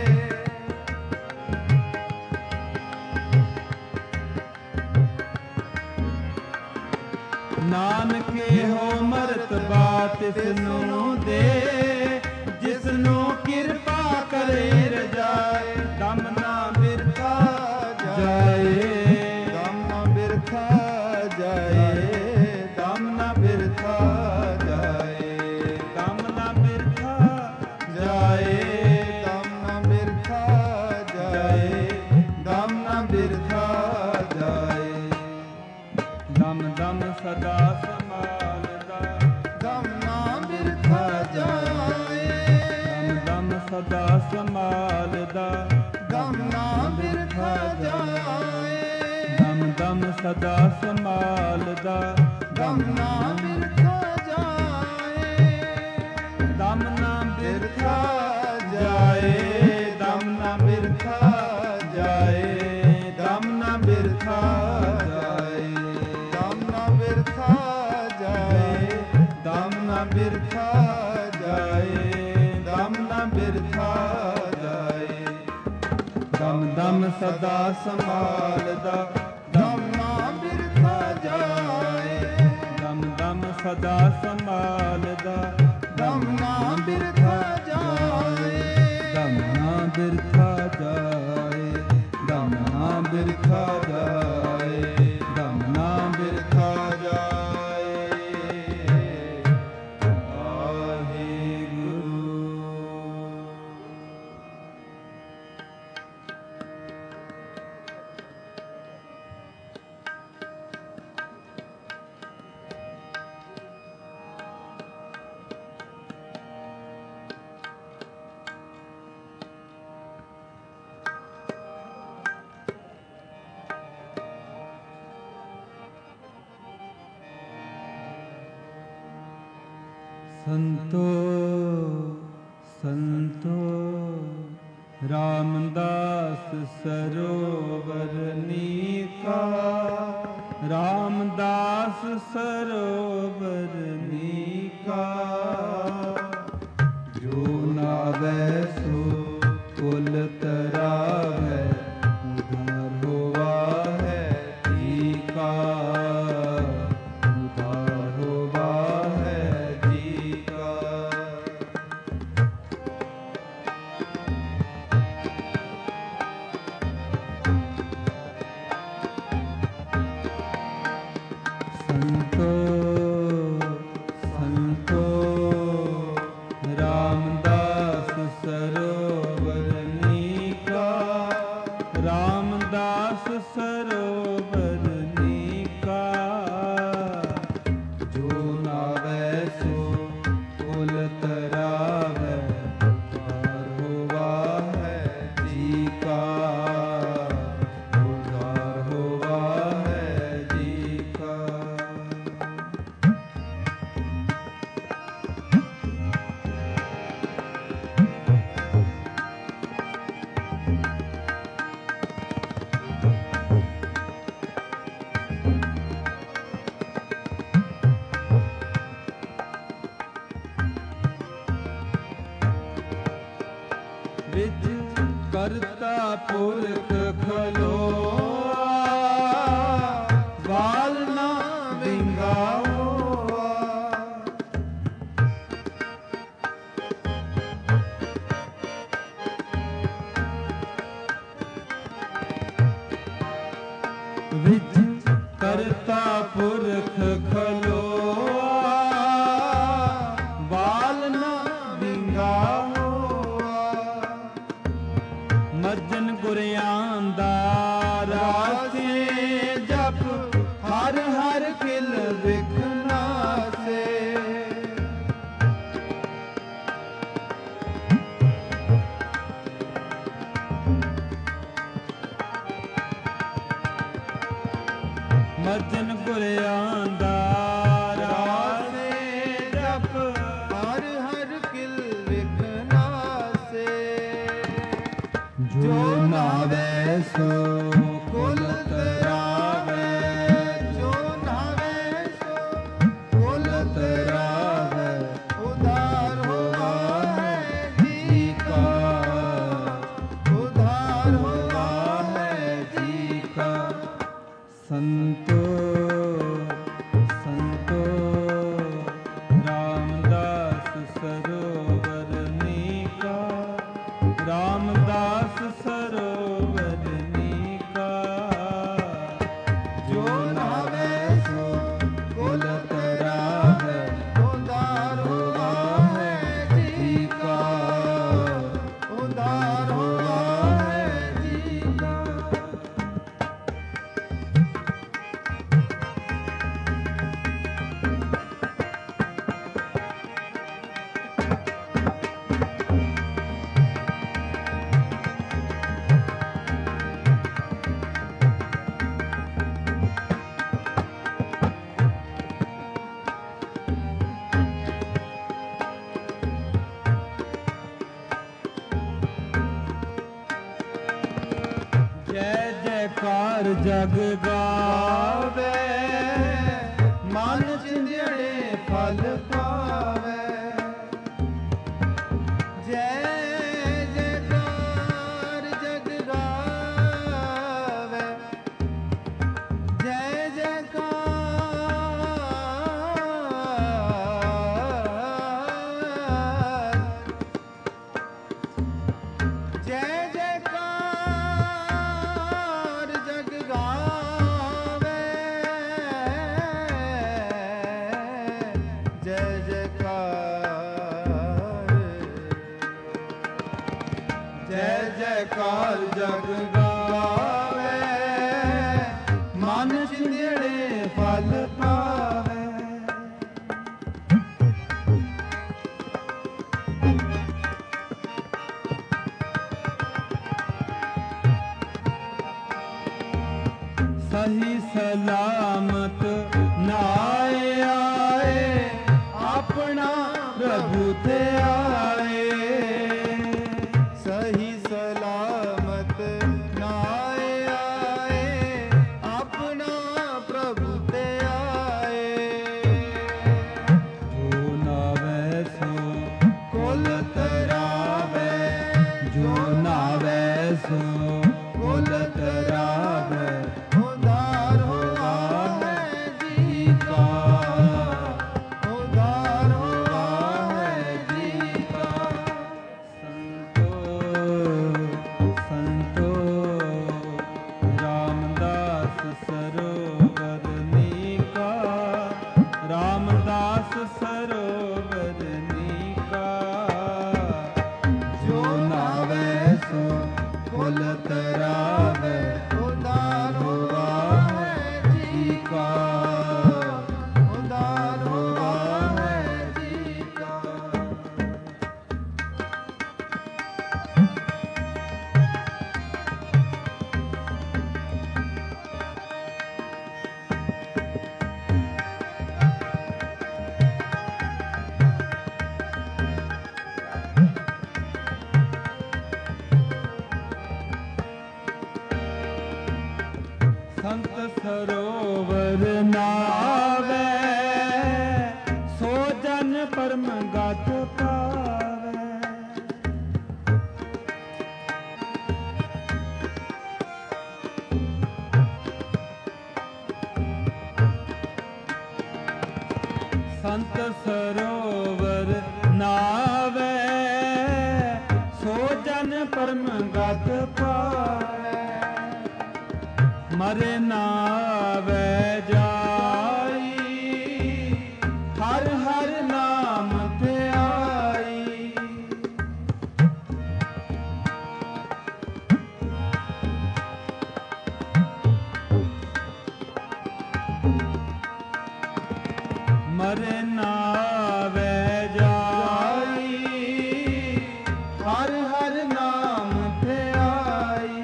A: ਨਾਨਕੇ ਹੋ ਮਰਤ ਬਾਤ ਤਿਸਨੂੰ ਦੇ, ਜਿਸਨੂੰ ਕਿਰਪਾ ਕਰੇ ਰਜਾਏ, ਦਮ ਨਾ ਬਿਰਥਾ ਜਾਏ,
B: ਦਮ ਨਾ ਬਿਰਥਾ ਜਾਏ,
A: ਦਮ ਨਾ ਬਿਰਥਾ ਜਾਏ, ਦਮ ਨਾ ਬਿਰਥਾ ਜਾਏ,
B: ਦਮ ਨਾ ਬਿਰਥਾ ਜਾਏ,
A: ਦਮ ਨਾ ਬਿਰਥਾ ਜਾਏ, ਦਮ ਦਮ ਸਦਾ ਸੰਭਾਲਦਾ,
B: ਦਮ ਨਾ ਬਿਰਥਾ ਜਾਏ,
A: ਦਮ ਦਮ ਸਦਾ ਸੰਭਾਲਦਾ,
B: ਦਮ ਨਾ ਬਿਰਥਾ ਜਾਏ,
A: ਦਮ ਦਮ ਸਦਾ ਸੰਭਾਲਦਾ,
B: ਦਮ ਨਾ ਬਿਰਥਾ ਜਾਏ,
A: ਦਮ ਨਾ ਬਿਰਥਾ
B: ਜਾਏ, ਦਮ ਨਾ ਬਿਰਥਾ ਜਾਏ, ਦਮ ਨਾ ਬਿਰਥਾ ਜਾਏ, ਦਮ ਨਾ ਬਿਰਥਾ ਜਾਏ, ਦਮ ਨਾ ਬਿਰਥਾ ਜਾਏ, ਦਮ ਨਾ ਬਿਰਥਾ ਜਾਏ।
A: ਦਮ ਦਮ ਸਦਾ ਸੰਭਾਲਦਾ,
B: ਦਮ ਨਾ ਬਿਰਥਾ ਜਾਏ,
A: ਦਮ ਦਮ ਸਦਾ ਸੰਭਾਲਦਾ,
B: ਦਮ ਨਾ ਬਿਰਥਾ ਜਾਏ,
A: ਦਮ ਨਾ ਬਿਰਥਾ ਜਾਏ, ਦਮ ਨਾ ਬਿਰਥਾ ਜਾਏ, ਦਮ ਨਾ ਬਿਰਥਾ
B: ਜਾਏ।
A: ਵਾਹਿਗੁਰੂ। ਸੰਤੋ ਸੰਤੋ ਰਾਮਦਾਸ ਸਰੋਵਰ ਨੀਕਾ, ਰਾਮਦਾਸ ਸਰੋਵਰ ਨੀਕਾ, ਜੋ ਨਾਵੈ ਸੋ ਕੁਲ ਤਰਾਵੈ, ਉਧਾਰ ਹੋਵਾ ਹੈ ਜੀਕਾ, ਉਧਾਰ ਹੋਵਾ ਹੈ ਜੀਕਾ। ਸੰਤੋ ਸੰਤੋ ਰਾਮਦਾਸ ਸਰੋਵਰ ਨੀਕਾ, ਰਾਮਦਾਸ ਸਰੋਵਰ ਨੀਕਾ, ਜੋ ਨਾਵੈ ਸੋ ਕੁਲ ਤਰਾਵੈ, ਉਧਾਰ ਹੋਵਾ ਹੈ ਜੀਕਾ, ਉਧਾਰ ਹੋਵਾ ਹੈ ਜੀਕਾ। ਵਿੱਚ ਕਰਤਾ ਪੁਰਖ ਖਲੋਆ, ਵਾਲ ਨਾ ਵਿੰਗਾਓਆ, ਵਿੱਚ ਕਰਤਾ ਪੁਰਖ ਖਲੋਆ, ਵਾਲ ਨਾ ਵਿੰਗਾਓਆ, ਮੱਜਨ ਗੁਰਿਆਂ ਦਾ ਰਾਸੇ,
B: ਜਪ ਹਰ ਹਰ ਕਿਲ ਵਿਖਨਾਸੇ,
A: ਮੱਜਨ ਗੁਰਿਆਂ ਦਾ ਰਾਸੇ,
B: ਜਪ ਹਰ ਹਰ ਕਿਲ ਵਿਖਨਾਸੇ,
A: ਜੋ ਨਾਵੈ ਸੋ
B: ਕੁਲ ਤਰਾਵੈ, ਜੋ ਨਾਵੈ ਸੋ ਕੁਲ ਤਰਾਵੈ, ਉਧਾਰ ਹੋਵਾ ਹੈ ਜੀਕਾ, ਉਧਾਰ ਹੋਵਾ ਹੈ ਜੀਕਾ।
A: ਸੰਤੋ ਸੰਤੋ ਰਾਮਦਾਸ ਸਰੋਵਰ ਨੀਕਾ, ਰਾਮਦਾਸ ਸਰੋਵਰ ਨੀਕਾ,
B: ਜੋ ਨਾਵੈ ਸੋ ਕੁਲ ਤਰਾਵੈ, ਉਧਾਰ ਹੋਵਾ ਹੈ ਜੀਕਾ, ਉਧਾਰ ਹੋਵਾ ਹੈ ਜੀਕਾ।
A: ਕਾਰ ਜਗ ਗਾਵੇ,
B: ਮਨ ਚਿੰਜੜੇ ਫਲ ਪਾਵੇ। ਜੈ ਜੈਕਾਰ ਜਗ ਗਾਵੇ, ਜੈ ਜੈਕਾਰ ਜੈ ਜੈਕਾਰ ਜਗ ਗਾਵੇ, ਜੈ ਜੈਕਾਰ
A: ਜੈ ਜੈਕਾਰ ਜਗ ਗਾਵੇ,
B: ਮਨ ਚਿੰਜੜੇ ਫਲ ਪਾਵੇ।
A: ਸਹੀ ਸਲਾਮਤ ਨਾਏ ਆਏ, ਆਪਣਾ ਪ੍ਰਭੂ ਤੇ ਆਏ।
B: ਸਹੀ ਸਲਾਮਤ ਨਾਏ ਆਏ, ਆਪਣਾ ਪ੍ਰਭੂ ਤੇ ਆਏ।
A: ਜੋ ਨਾਵੇ ਸੋ
B: ਕੁਲ ਤਰਾਵੇ,
A: ਜੋ ਨਾਵੇ ਸੋ
B: ਕੁਲ ਤਰਾਵੇ, ਉਧਾਰ ਹੋਆ ਹੈ ਜੀ ਕਾ, ਉਧਾਰ ਹੋਆ ਹੈ ਜੀ ਕਾ।
A: ਸੰਤੋ ਰਾਮਦਾਸ ਸਰੋਵਰ ਨੀਕਾ, ਰਾਮਦਾਸ ਸਰੋਵਰ ਨੀਕਾ।
B: ਜੋ ਨਾਵੇ ਸੋ ਕੁਲ ਤਰਾਵੇ, ਉਧਾਰ ਹੋਆ ਹੈ ਜੀ ਕਾ, ਉਧਾਰ ਹੋਆ ਹੈ ਜੀ ਕਾ।
A: ਸੰਤ ਸਰੋਵਰ ਨਾਵੇ, ਸੋ ਜਨ ਪਰਮ ਗਤ ਪਾਵੇ। ਸੰਤ ਸਰੋਵਰ ਨਾਵੇ, ਸੋ ਜਨ ਪਰਮ ਗਤ ਪਾਵੇ। ਮਰੇ ਨਾਵੇ ਜਾਈ, ਹਰ ਹਰ ਨਾਮ ਧਿਆਈ। ਮਰੇ ਨਾਵੇ ਜਾਈ, ਹਰ ਹਰ ਨਾਮ ਧਿਆਈ।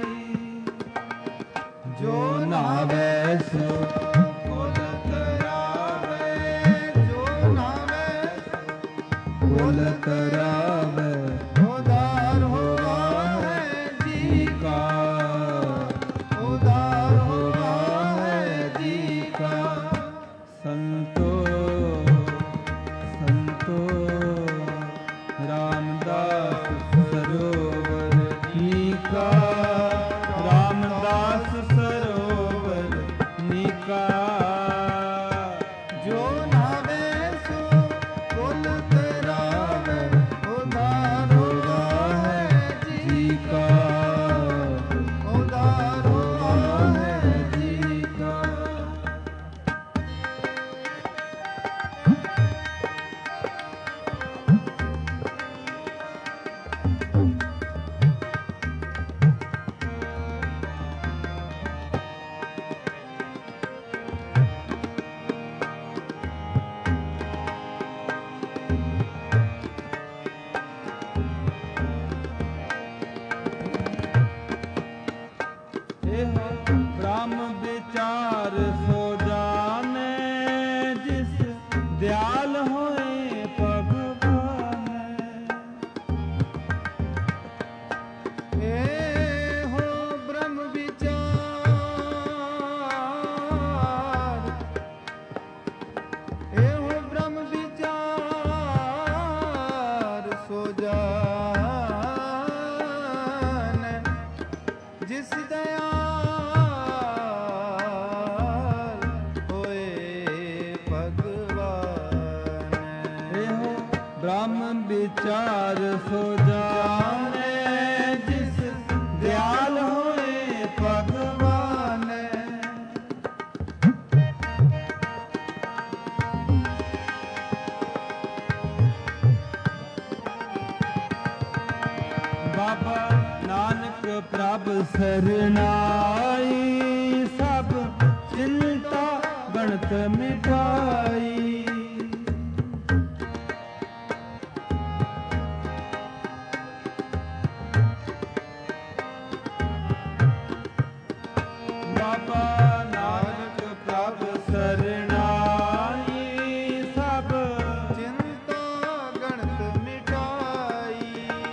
B: ਜੋ ਨਾਵੇ ਸੋ ਕੁਲ ਤਰਾਵੇ, ਜੋ ਨਾਵੇ ਸੋ ਕੁਲ ਤਰਾਵੇ, ਉਧਾਰ ਹੋਆ ਹੈ ਜੀ ਕਾ, ਉਧਾਰ ਹੋਆ ਹੈ ਜੀ ਕਾ।
A: ਸੰਤੋ ਰਾਮਦਾਸ ਸਰੋਵਰ ਨੀਕਾ, ਰਾਮਦਾਸ ਸਰੋਵਰ ਨੀਕਾ।
B: ਜੋ ਨਾਵੇ ਸੋ ਕੁਲ ਤਰਾਵੇ, ਉਧਾਰ ਹੋਆ ਹੈ ਜੀ ਕਾ, ਉਧਾਰ ਹੋਆ ਹੈ ਜੀ ਕਾ।
A: ब्रह्म विचार सो जाने, जिस दयाल होए भगवान।
B: हो ब्रह्म विचार
A: ਬਾਬਾ ਨਾਨਕ ਪ੍ਰਭ ਸਰਨਾਈ, ਸਭ ਚਿੰਤਾ ਗਣਤ ਮਿਟਾਈ। ਬਾਬਾ ਨਾਨਕ ਪ੍ਰਭ ਸਰਨਾਈ, ਸਭ
B: ਚਿੰਤਾ ਗਣਤ ਮਿਟਾਈ।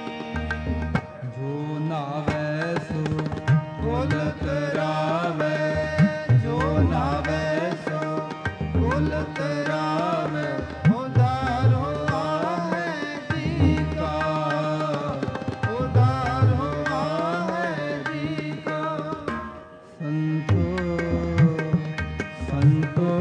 A: ਜੋ ਨਾਵੈ ਸੋ
B: ਕੁਲ ਤਰਾਵੈ, ਜੋ ਨਾਵੈ ਸੋ ਕੁਲ ਤਰਾਵੈ, ਉਧਾਰੋ ਆਹੈ ਜੀ ਕਾ, ਉਧਾਰੋ ਆਹੈ ਜੀ ਕਾ।
A: ਸੰਤੋ ਸੰਤੋ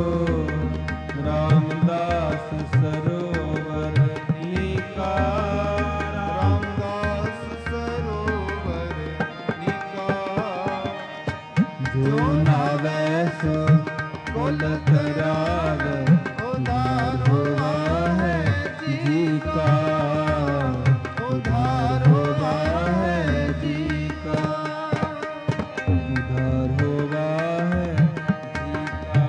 A: ਰਾਮਦਾਸ ਸਰੋਵਰ ਨਿਕਾਰ।
B: ਰਾਮਦਾਸ ਸਰੋਵਰ ਨਿਕਾਰ।
A: ਜੋ ਨਾਵੈ ਸੋ ਕੁਲ ਤਰਾਵੈ,
B: ਉਧਾਰੋ ਆਹੈ ਜੀ ਕਾ, ਉਧਾਰੋ ਆਹੈ ਜੀ ਕਾ।
A: ਉਧਾਰ ਹੋਵਾ ਹੈ ਜੀ ਕਾ,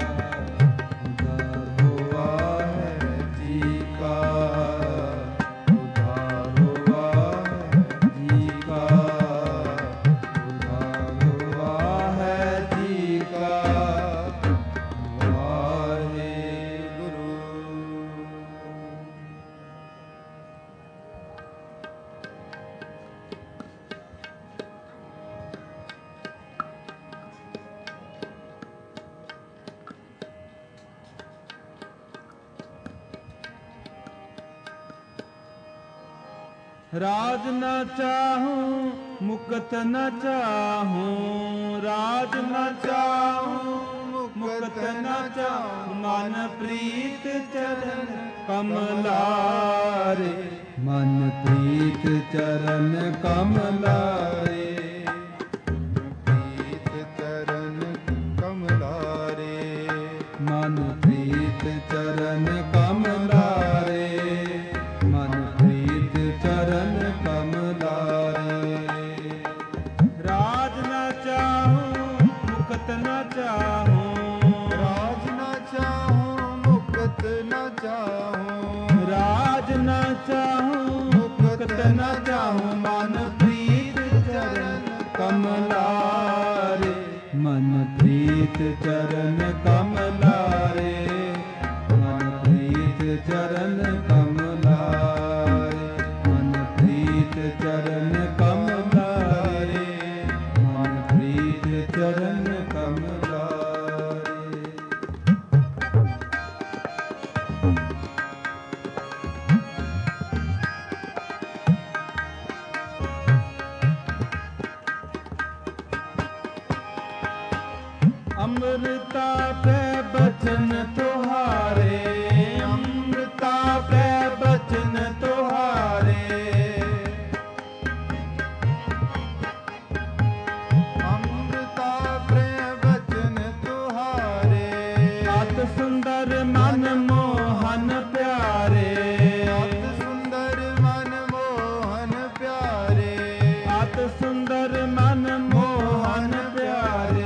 A: ਉਧਾਰ ਹੋਵਾ ਹੈ ਜੀ ਕਾ, ਉਧਾਰ ਹੋਵਾ ਹੈ ਜੀ ਕਾ, ਉਧਾਰ ਹੋਵਾ ਹੈ ਜੀ ਕਾ। ਵਾਹਿਗੁਰੂ। राज न चाहूं मुकत न चाहूं, राज न चाहूं मुकत न चाहूं, मन प्रीत चरण कमलारे, मन प्रीत चरण कमलारे।
B: प्रीत चरण कमलारे,
A: मन प्रीत चरण कमलारे, मन प्रीत चरण कमलारे। राज न चाहूं मुकत न चाहूं,
B: राज न चाहूं मुकत न चाहूं,
A: राज न चाहूं मुकत न चाहूं, मन प्रीत चरण कमलारे, मन प्रीत चरण कमलारे, मन प्रीत चरण कमलारे, मन प्रीत चरण कमलारे, मन प्रीत चरण कमलारे। अमृता पे बचन तुहारे, अमृता पे बचन तुहारे,
B: अमृता प्रेम वचन तुहारे।
A: अत सुंदर मन मोहन प्यारे,
B: अत सुंदर मन मोहन प्यारे,
A: अत सुंदर मन मोहन प्यारे,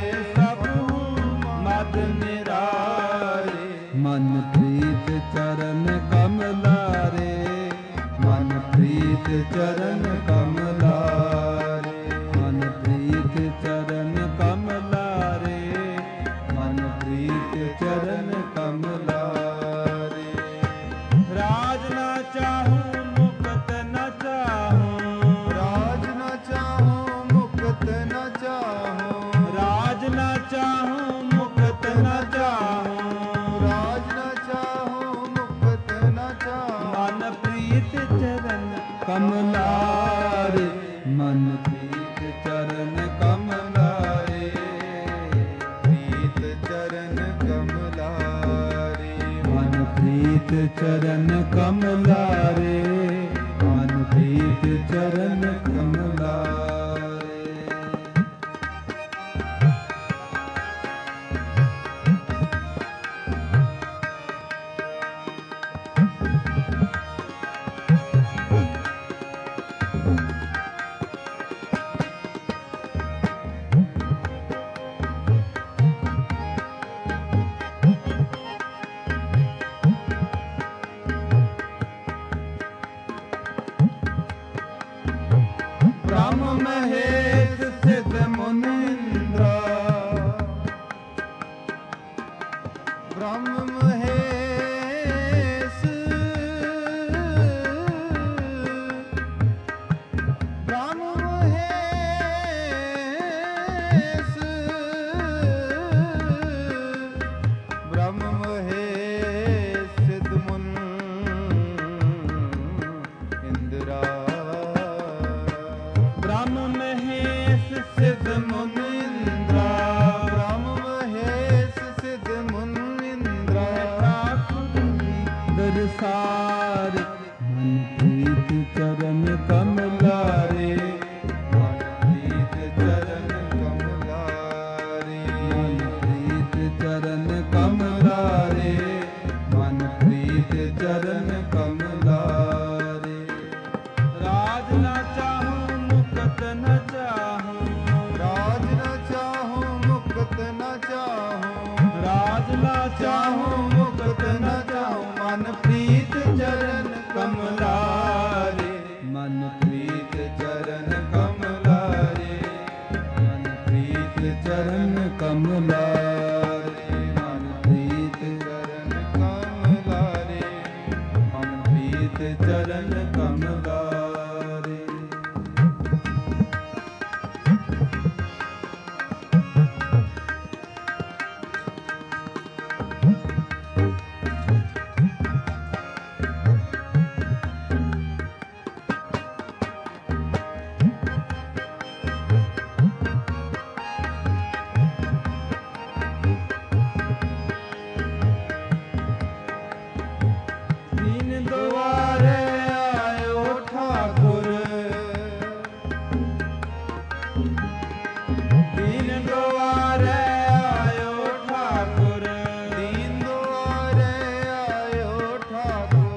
A: मद निरारे। मन प्रीत चरण कमलारे, मन प्रीत चरण कमलारे, मन प्रीत चरण कमलारे, मन प्रीत चरण कमलारे। राज न चाहूं मुकत न चाहूं,
B: राज न चाहूं मुकत न चाहूं,
A: राज न चाहूं मुकत न चाहूं,
B: राज न चाहूं मुकत न चाहूं,
A: मन प्रीत चरण कमलारे, मन प्रीत चरण कमलारे,
B: प्रीत चरण कमलारे,
A: मन प्रीत चरण कमलारे, मन प्रीत चरण कमलारे।
B: ਮੁਨਿੰਦਰਾ ਬ੍ਰਹਮ ਮਹੇਸ਼ ਬ੍ਰਹਮ ਮਹੇਸ਼ ਬ੍ਰਹਮ ਮਹੇਸ਼ ਸਿਧ ਮੁਨ ਇੰਦਰਾ
A: ਬ੍ਰਹਮ ਮਹੇਸ਼ ਸਿਧ ਮੁਨ ਇੰਦਰਾ
B: ਬ੍ਰਹਮ ਮਹੇਸ਼ ਸਿਧ ਮੁਨ ਇੰਦਰਾ
A: ਦਰਸਾਰ ਮਨ ਪ੍ਰੀਤ ਚਰਨ ਕਮਲਾਰੇ
B: ਮਨ ਪ੍ਰੀਤ ਚਰਨ ਕਮਲਾਰੇ
A: ਮਨ ਪ੍ਰੀਤ ਚਰਨ ਕਮਲਾਰੇ
B: ਮਨ ਪ੍ਰੀਤ ਚਰਨ ਕਮਲਾਰੇ
A: ਰਾਜ ਨਾ ਚਾਹੂੰ ਮੁਕਤ ਨ ਚਾਹੂੰ
B: ਰਾਜ ਨ ਚਾਹੂੰ ਮੁਕਤ ਨ ਚਾਹੂੰ
A: ਰਾਜ ਨਾ ਚਾਹੂੰ
B: ਮੁਕਤ ਨ ਚਾਹੂੰ ਮਨ ਪ੍ਰੀਤ ਚਰਨ ਕਮਲਾਰੇ
A: ਮਨ
B: ਪ੍ਰੀਤ ਚਰਨ ਕਮਲਾਰੇ
A: ਮਨ ਪ੍ਰੀਤ ਚਰਨ ਕਮਲਾਰੇ
B: ਮਨ ਪ੍ਰੀਤ ਚਰਨ ਕਮਲਾਰੇ
A: ਮਨ ਪ੍ਰੀਤ ਚਰਨ ਕਮਲਾਰੇ ਦੀਨ ਦੁਆਰੇ ਆਇਓ ਠਾਕੁਰ ਦੀਨ ਦੁਆਰੇ ਆਇਓ ਠਾਕੁਰ
B: ਦੀਨ ਦੁਆਰੇ ਆਇਓ ਠਾਕੁਰ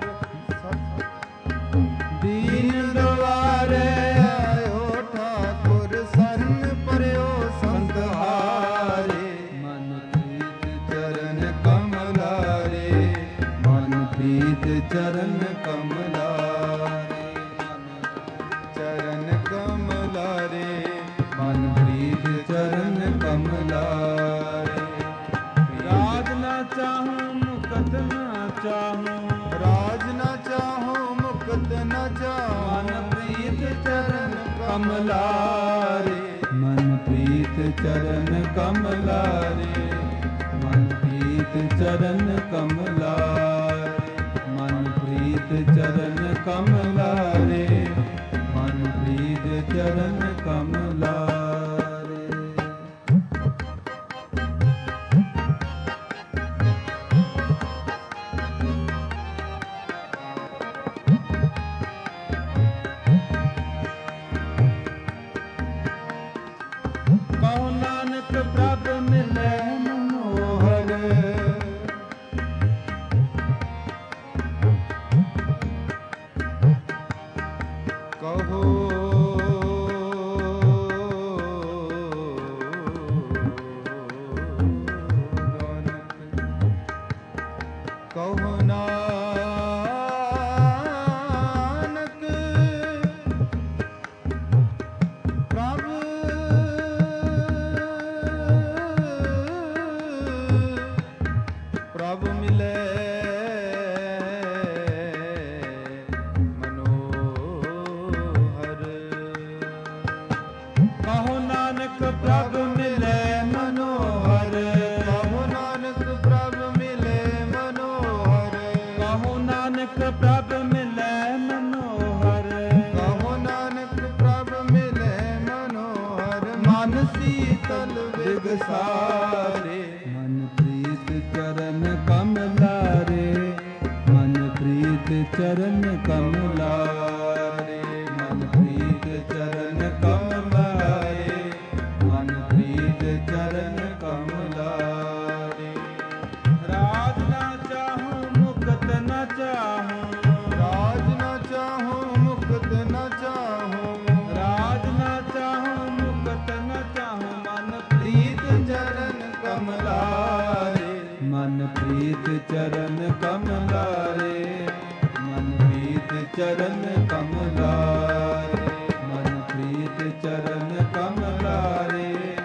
A: ਦੀਨ ਦੁਆਰੇ
B: ਆਇਓ ਠਾਕੁਰ ਸਰਨ ਪਰਿਓ ਸੰਤ ਹਾਰੇ
A: ਮਨ ਪ੍ਰੀਤ
B: ਚਰਨ ਕਮਲਾਰੇ
A: ਮਨ ਪ੍ਰੀਤ ਚਰਨ ਕਮਲਾਰੇ
B: ਚਰਨ ਕਮਲਾਰੇ
A: ਮਨ ਪ੍ਰੀਤ ਚਰਨ ਕਮਲਾਰੇ ਰਾਜ ਨਾ ਚਾਹੂੰ ਮੁਕਤ ਨਾ ਚਾਹੂੰ
B: ਰਾਜ ਨ ਚਾਹੂੰ ਮੁਕਤ ਨ ਚਾਹੂੰ
A: ਮਨ ਪ੍ਰੀਤ ਚਰਨ ਕਮਲਾਰੇ ਮਨ ਪ੍ਰੀਤ ਚਰਨ ਕਮਲਾਰੇ ਮਨ ਪ੍ਰੀਤ ਚਰਨ ਕਮਲਾਰੇ ਮਨ ਪ੍ਰੀਤ ਚਰਨ ਕਮਲਾਰੇ ਮਨ ਪ੍ਰੀਤ ਚਰਨ ਕਮਲਾਰੇ ਕਹੋ ਨਾਨਕ ਪ੍ਰਭ ਮਿਲੈ ਮਨੋਹਰ
B: ਕਹੋ ਕਹੋ ਨਾਨਕ ਪ੍ਰਭ ਪ੍ਰਭ ਮਿਲੇ ਮਨੋਹਰ
A: ਕਹੋ ਨਾਨਕ ਪ੍ਰਭ ਮਿਲੈ ਮਨੋਹਰ
B: ਕਹੋ ਨਾਨਕ ਪ੍ਰਭ ਮਿਲੇ ਮਨੋਹਰ
A: ਕਹੋ ਨਾਨਕ ਪ੍ਰਭ ਮਿਲੈ ਮਨੋਹਰ
B: ਕਹੋ ਨਾਨਕ ਪ੍ਰਭ ਮਿਲੇ ਮਨੋਹਰ ਮਨ ਸੀਤਲ ਵਿਗਸਾਰੇ
A: ਮਨ ਪ੍ਰੀਤ ਚਰਨ ਕਮਲਾਰੇ ਮਨ ਪ੍ਰੀਤ ਚਰਨ ਕਮਲਾਰੇ ਮਨ ਪ੍ਰੀਤ ਚਰਨ ਕਮਲਾਰੇ ਮਨ ਪ੍ਰੀਤ ਚਰਨ ਕਮਲਾਰੇ ਰਾਜ ਨਾ ਚਾਹੂੰ ਮੁਕਤ ਨ ਚਾਹੂੰ
B: ਰਾਜ ਨ ਚਾਹੂੰ ਮੁਕਤ ਨ ਚਾਹੂੰ
A: ਰਾਜ ਨਾ ਚਾਹੂੰ ਮੁਕਤ ਨ ਚਾਹੂੰ ਮਨ
B: ਪ੍ਰੀਤ ਚਰਨ ਕਮਲਾਰੇ
A: ਮਨ ਪ੍ਰੀਤ ਚਰਨ ਕਮਲਾਰੇ ਮਨ ਪ੍ਰੀਤ ਚਰਨ ਕਮਲਾਰੇ ਮਨ ਪ੍ਰੀਤ ਚਰਨ ਕਮਲਾਰੇ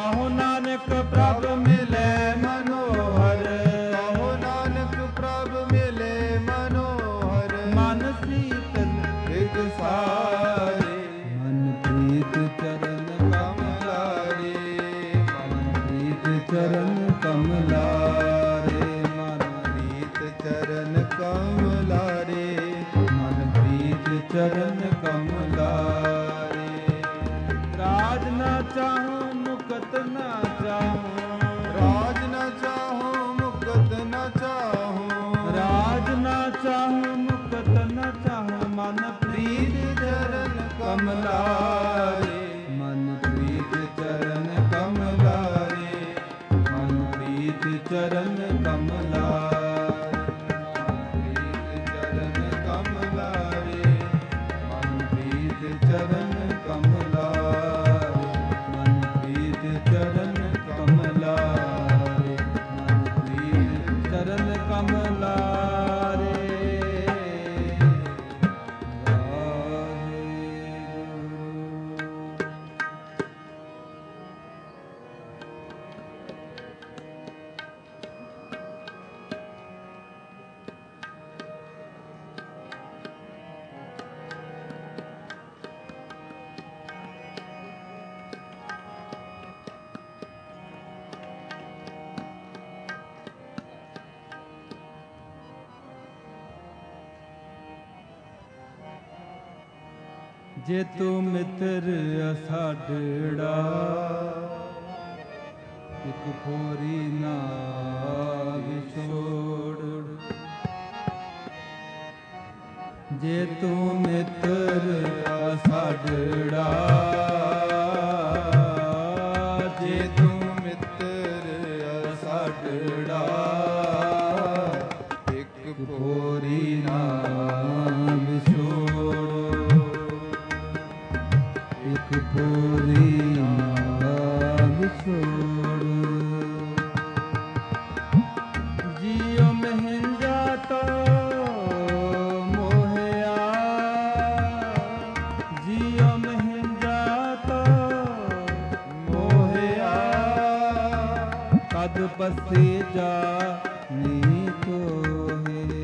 A: ਕਹੋ ਨਾਨਕ ਪ੍ਰਭ ਮਿਲੇ ਮਨੋਹਰ
B: ਕਹੋ ਨਾਨਕ ਪ੍ਰਭ ਮਿਲੇ ਮਨੋਹਰ
A: ਮਨ ਸੀਤਲ
B: ਇੱਕ ਸਾਰੇ
A: ਮਨ ਪ੍ਰੀਤ ਚਰਨ
B: ਕਮਲਾਰੇ
A: ਮਨ ਪ੍ਰੀਤ ਚਰਨ ਕਮਲਾਰੇ ਮਨ
B: ਪ੍ਰੀਤ ਚਰਨ ਕਮਲਾਰੇ
A: ਮਨ ਪ੍ਰੀਤ ਚਰਨ ਕਮਲਾਰੇ ਰਾਜ ਨਾ ਚਾਹੂੰ ਮੁਕਤ ਨਾ ਚਾਹੂੰ
B: ਰਾਜ ਨ ਚਾਹੋ ਮੁਕਤ ਨ ਚਾਹੋ
A: ਰਾਜ ਨਾ ਚਾਹੂੰ ਮੁਕਤ ਨਾ ਚਾਹੂੰ ਮਨ ਪ੍ਰੀਤ ਚਰਨ ਕਮਲਾਰੇ ਮਨ ਪ੍ਰੀਤ ਚਰਨ ਕਮਲਾਰੇ ਮਨ ਪ੍ਰੀਤ ਚਰਨ ਕਮਲਾਰੇ
B: ਚਰਨ ਕਮਲਾਰੇ
A: ਮਨ ਪ੍ਰੀਤ ਚਰਨ ਕਮਲਾਰੇ ਮਨ ਪ੍ਰੀਤ ਚਰਨ ਕਮਲਾਰੇ ਮਨ ਪ੍ਰੀਤ ਚਰਨ ਕਮਲਾਰੇ ਜੇ ਤੂੰ ਮਿੱਤਰ ਅਸਾਡੜਾ ਇਕ ਫੋਰੀ ਨਾ ਵਿਛੋੜ ਜੇ ਤੂੰ ਮਿੱਤਰ ਅਸਾਡੜਾ
B: ਜੇ ਤੂੰ ਮਿੱਤਰ ਅਸਾਡੜਾ ਇੱਕ
A: ਫੋਰੀ ਨਾ ਵਿਛੋੜ ਇਕ ਫੋਰੀ ਨਾ ਵਿਛੋੜ ਜੀਉ ਮਹਿੰਗਾ ਤੋ ਮੋਹਿਆ ਜੀਉ ਮਹਿੰਗਾ ਤੋ ਮੋਹਿਆ ਕਦ ਪਸੇ ਜਾ ਨੀ ਤੋਹੇ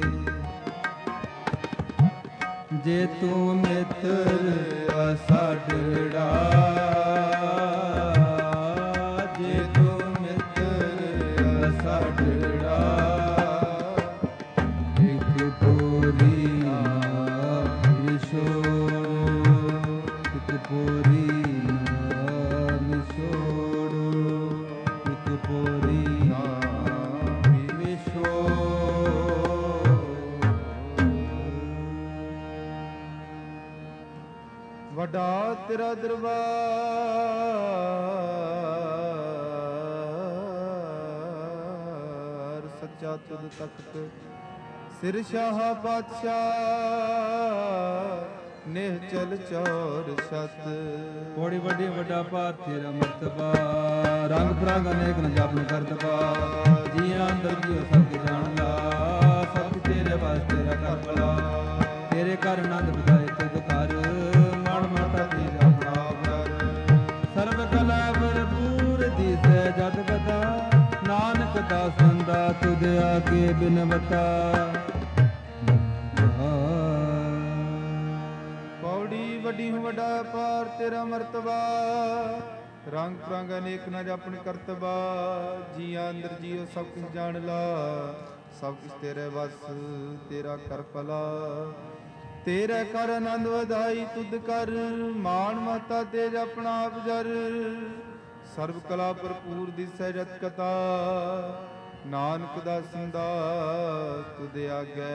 A: ਜੇ ਤੂੰ ਮਿੱਤਰ ਅਸਾਡੜਾ ਜੇ ਤੂੰ ਮਿੱਤਰ ਅਸਾਡੜਾ ਇਕ ਪੋਰੀ ਨਾ ਵਿਛੋੜ ਇਕ ਪੋਰੀ ਨਾ ਵਿਛੋੜ ਇਕ ਪੋਰੀ ਨਾ ਵਿਛੋੜ
B: ਵੱਡਾ ਤੇਰਾ ਦਰਬਾਰ ਸੱਚਾ ਤੁਧ ਤਖਤ ਸਿਰ ਸ਼ਾਹ ਪਾਤਸ਼ਾਹ ਨਿਹਚਲ ਚੌਰ ਛਤ
A: ਬੜੀ ਵੱਡੀ ਵੱਡਾ ਭਾਰ ਤੇਰਾ ਮਰਤਬਾ ਰੰਗ ਬਰੰਗ ਅਨੇਕ ਨ ਜਪਨ ਕਰਤਬਾ ਜੀਆਂ ਅੰਦਰ ਜੀਉ ਸਭ ਕੇ ਜਾਣ ਲਾ ਸਭ ਤੇਰੇ ਵਾਸਤੇ ਤੇਰਾ ਕਰ ਭਲਾ ਤੇਰੇ ਘਰ ਆਨੰਦ ਬਤਾਏ ਤੁਧ ਘਰ ਮਨ ਮਾਤਾ ਤੇਰਾ ਬਰਾਬਰ ਸਰਬ ਕਲਾ ਭਰਪੂਰ ਦੀਸੈ ਜਦ ਬਤਾ ਨਾਨਕ ਦਾਸਨ ਦਾ ਤੁਧ ਆਗੇ ਬਿਨਵਤਾ
B: ਪੌੜੀ ਵੱਡੀ ਵੱਡਾ ਪਾਰ ਤੇਰਾ ਮਰਤਬਾ ਰੰਗ ਪ੍ਰੰਗ ਅਨੇਕ ਨ ਜਾਪਨ ਕਰਤਬਾ ਜੀਆਂ ਅੰਦਰ ਜੀਉ ਸਭ ਕੁਝ ਜਾਣ ਲਾ ਸਭ ਕੁਝ ਤੇਰੇ ਵਸ ਤੇਰਾ ਕਰ ਭਲਾ ਤੇਰੇ ਕਰ ਆਨੰਦ ਵਧਾਈ ਤੁਧ ਕਰ ਮਾਨ ਮਾਤਾ ਤੇਜ ਆਪਣਾ ਆਪ ਜਰ ਸਰਬ ਕਲਾ ਭਰਪੂਰ ਦਿਸੈ ਜਤ ਕਥਾ ਨਾਨਕ ਦਾਸਨ ਦਾ ਤੁਧ ਆਗੈ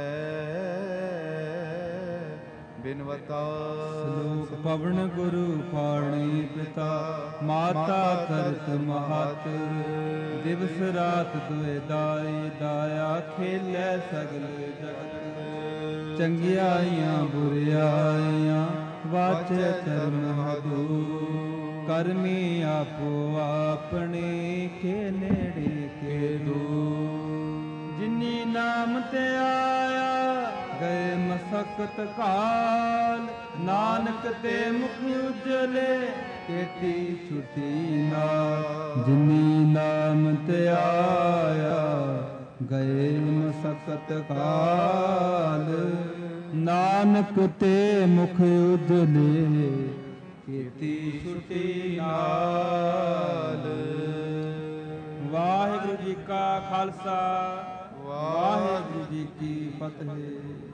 B: ਬਿਨਵਤਾ
A: ਸ਼ਲੋਕ ਪਵਨ ਗੁਰੂ ਪਾਣੀ ਪਿਤਾ ਮਾਤਾ ਕਰਤ ਮਹਤ ਦਿਵਸ ਰਾਤ ਦੁਇ ਦਾਈ ਦਾਇਆ ਖੇਲੇ ਸਗਲ ਜਗਤ ਚੰਗਿਆਈਆਂ ਬੁਰਿਆਈਆਂ ਵਾਚੈ ਚਰਨ ਹਦੂ ਕਰਮੀ ਆਪੋ ਆਪਣੇ ਕੇ ਨੇੜੇ ਕੇ ਦੂਰ ਜਿਨੀ ਨਾਮ ਤੇ ਆਇਆ ਗਏ ਮਸਕਤ ਕਾਲ ਨਾਨਕ ਤੇ ਮੁਖ ਉਜਲੇ ਕੇਤੀ ਛੁਟੀ ਨਾਲ, ਜਿਨੀ ਨਾਮ ਤੇ ਆਇਆ ਗਏ ਮਸਕਤ ਕਾਲ, ਨਾਨਕ ਤੇ ਮੁਖ ਉਜਲੇ ਕੇਤੀ ਛੁਟੀ ਨਾਲ। ਵਾਹਿਗੁਰੂ ਜੀ ਕਾ ਖਾਲਸਾ, ਵਾਹਿਗੁਰੂ ਜੀ ਕੀ ਫਤਿਹ।